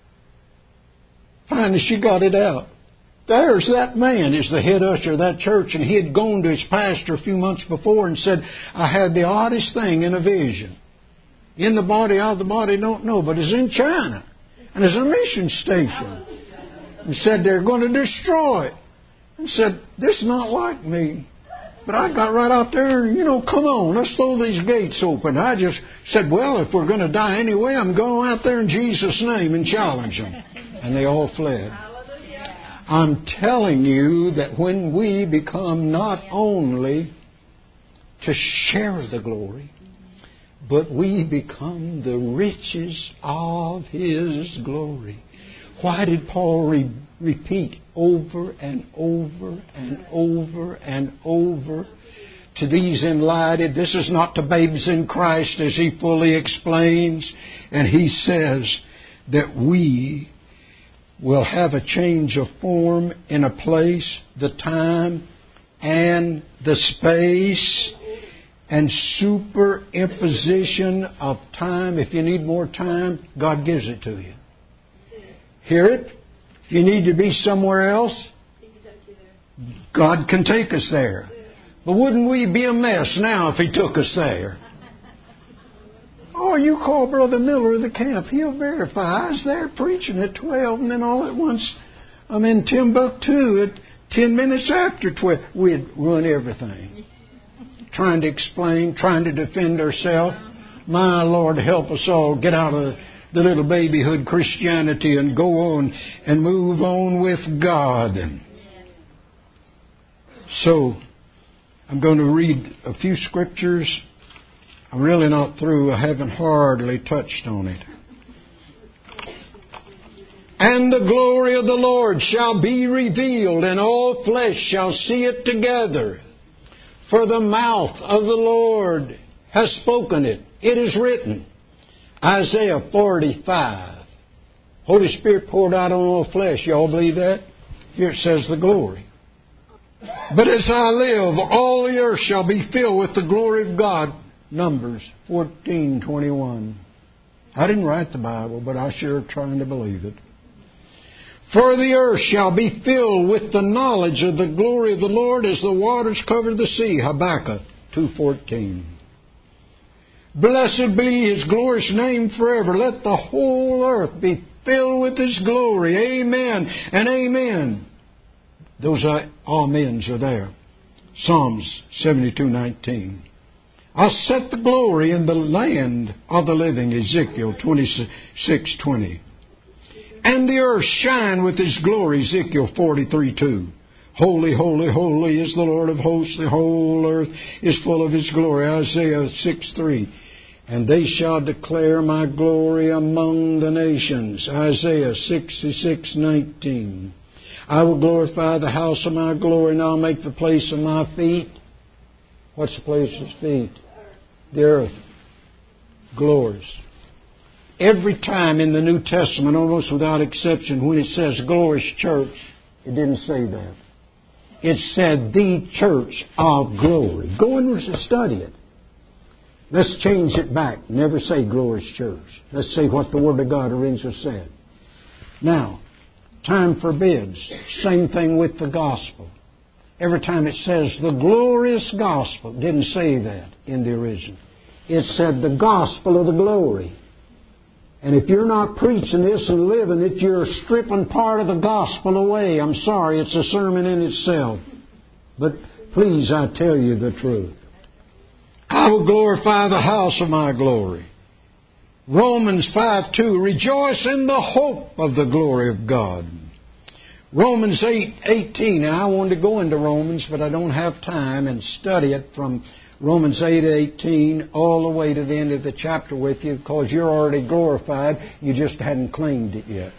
Finally, she got it out. There's that man is the head usher of that church, and he had gone to his pastor a few months before and said, I had the oddest thing in a vision. In the body, out of the body, don't know, but it's in China. And it's a mission station. And said they're going to destroy it. And said, this is not like me. But I got right out there and, you know, come on, let's throw these gates open. I just said, well, if we're going to die anyway, I'm going out there in Jesus' name and challenge them. And they all fled. I'm telling you that when we become not only to share the glory, but we become the riches of His glory. Why did Paul re- repeat over and over and over and over to these enlightened? This is not to babes in Christ, as he fully explains. And he says that we will have a change of form in a place, the time, and the space, and superimposition of time. If you need more time, God gives it to you. Hear it? If you need to be somewhere else, God can take us there. But wouldn't we be a mess now if He took us there? Oh, you call Brother Miller of the camp. He'll verify. I was there preaching at twelve, and then all at once I'm in Timbuktu at ten minutes after twelve. We'd run everything. Trying to explain, trying to defend ourselves. My Lord, help us all get out of the little babyhood Christianity and go on and move on with God. So, I'm going to read a few scriptures. I'm really not through. I haven't hardly touched on it. And the glory of the Lord shall be revealed, and all flesh shall see it together. For the mouth of the Lord has spoken it. It is written. Isaiah forty-five. Holy Spirit poured out on all flesh. Y'all believe that? Here it says the glory. But as I live, all the earth shall be filled with the glory of God. Numbers fourteen twenty-one. I didn't write the Bible, but I sure am trying to believe it. For the earth shall be filled with the knowledge of the glory of the Lord as the waters cover the sea. Habakkuk two fourteen. Blessed be His glorious name forever. Let the whole earth be filled with His glory. Amen and amen. Those are, amens are there. Psalms seventy-two nineteen. I'll set the glory in the land of the living. Ezekiel twenty-six twenty. And the earth shine with His glory. Ezekiel forty-three two. Holy, holy, holy is the Lord of hosts. The whole earth is full of His glory. Isaiah six three. And they shall declare my glory among the nations. Isaiah sixty-six nineteen. I will glorify the house of my glory, and I'll make the place of my feet. What's the place of His feet? The earth. Glorious. Every time in the New Testament, almost without exception, when it says glorious church, it didn't say that. It said the church of glory. Go and study it. Let's change it back. Never say glorious church. Let's say what the Word of God originally said. Now, time forbids. Same thing with the gospel. Every time it says the glorious gospel, it didn't say that in the original. It said the gospel of the glory. And if you're not preaching this and living it, you're stripping part of the gospel away. I'm sorry, it's a sermon in itself. But please, I tell you the truth. I will glorify the house of my glory. Romans five two, rejoice in the hope of the glory of God. Romans eight eighteen, and I wanted to go into Romans, but I don't have time and study it from Romans eight eighteen all the way to the end of the chapter with you, because you're already glorified. You just hadn't claimed it yet.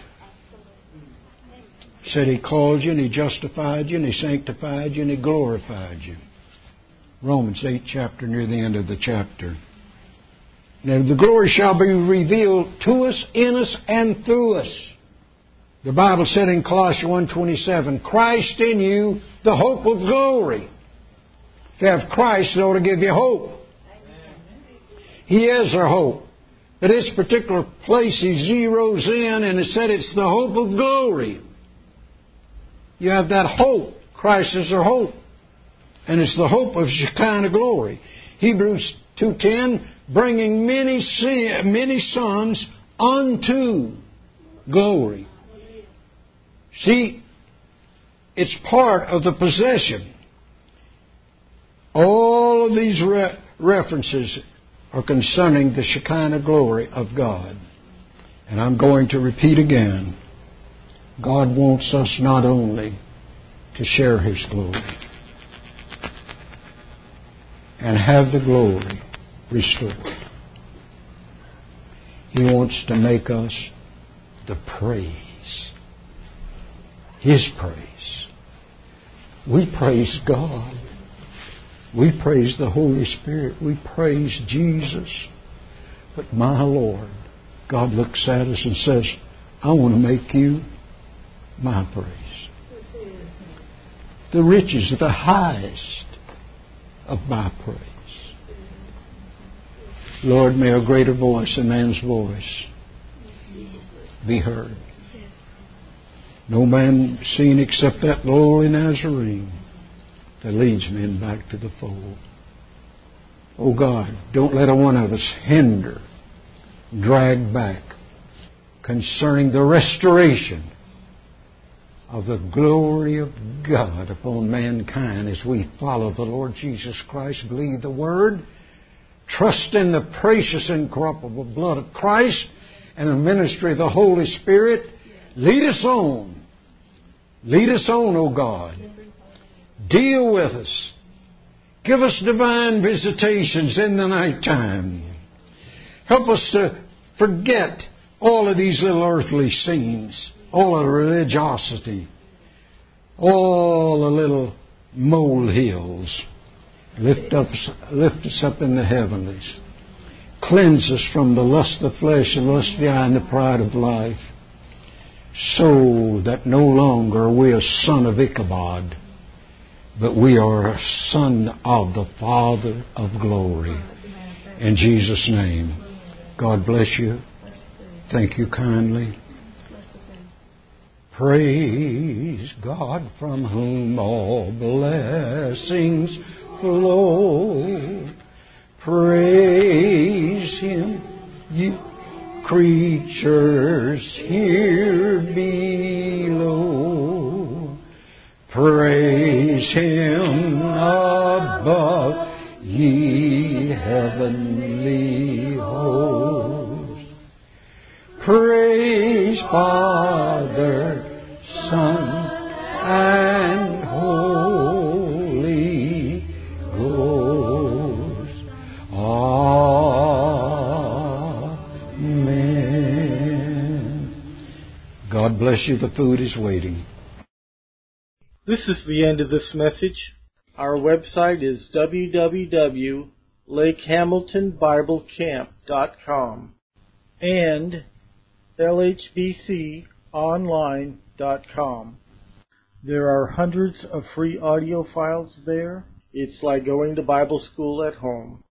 Said He called you, and He justified you, and He sanctified you, and He glorified you. Romans eight chapter, near the end of the chapter. Now the glory shall be revealed to us, in us, and through us. The Bible said in Colossians one twenty-seven, Christ in you, the hope of glory. If you have Christ, it ought to give you hope. He is our hope. At this particular place, He zeroes in and it said it's the hope of glory. You have that hope. Christ is our hope. And it's the hope of Shekinah glory. Hebrews two ten, bringing many, sin, many sons unto glory. See, it's part of the possession. All of these re- references are concerning the Shekinah glory of God. And I'm going to repeat again. God wants us not only to share His glory and have the glory restored. He wants to make us the praise. His praise. We praise God. We praise the Holy Spirit. We praise Jesus. But my Lord, God looks at us and says, I want to make you my praise. The riches are the highest of my praise. Lord, may a greater voice than man's voice be heard. No man seen except that lowly Nazarene that leads men back to the fold. Oh God, don't let a one of us hinder, drag back concerning the restoration of the glory of God upon mankind as we follow the Lord Jesus Christ, believe the Word, trust in the precious incorruptible blood of Christ and the ministry of the Holy Spirit. Lead us on. Lead us on, O God. Deal with us. Give us divine visitations in the nighttime. Help us to forget all of these little earthly scenes, all of the religiosity, all the little molehills. Lift up, lift us up in the heavenlies. Cleanse us from the lust of the flesh, the lust of the eye, and the pride of life, so that no longer are we a son of Ichabod, but we are a son of the Father of glory. In Jesus' name, God bless you. Thank you kindly. Praise God, from whom all blessings flow. Praise Him, you creatures here below. Praise Him above, ye heavenly hosts. Praise Father, Son, and Holy Ghost. Amen. God bless you. The food is waiting. This is the end of this message. Our website is w w w dot lake hamilton bible camp dot com and l h b c online dot com. There are hundreds of free audio files there. It's like going to Bible school at home.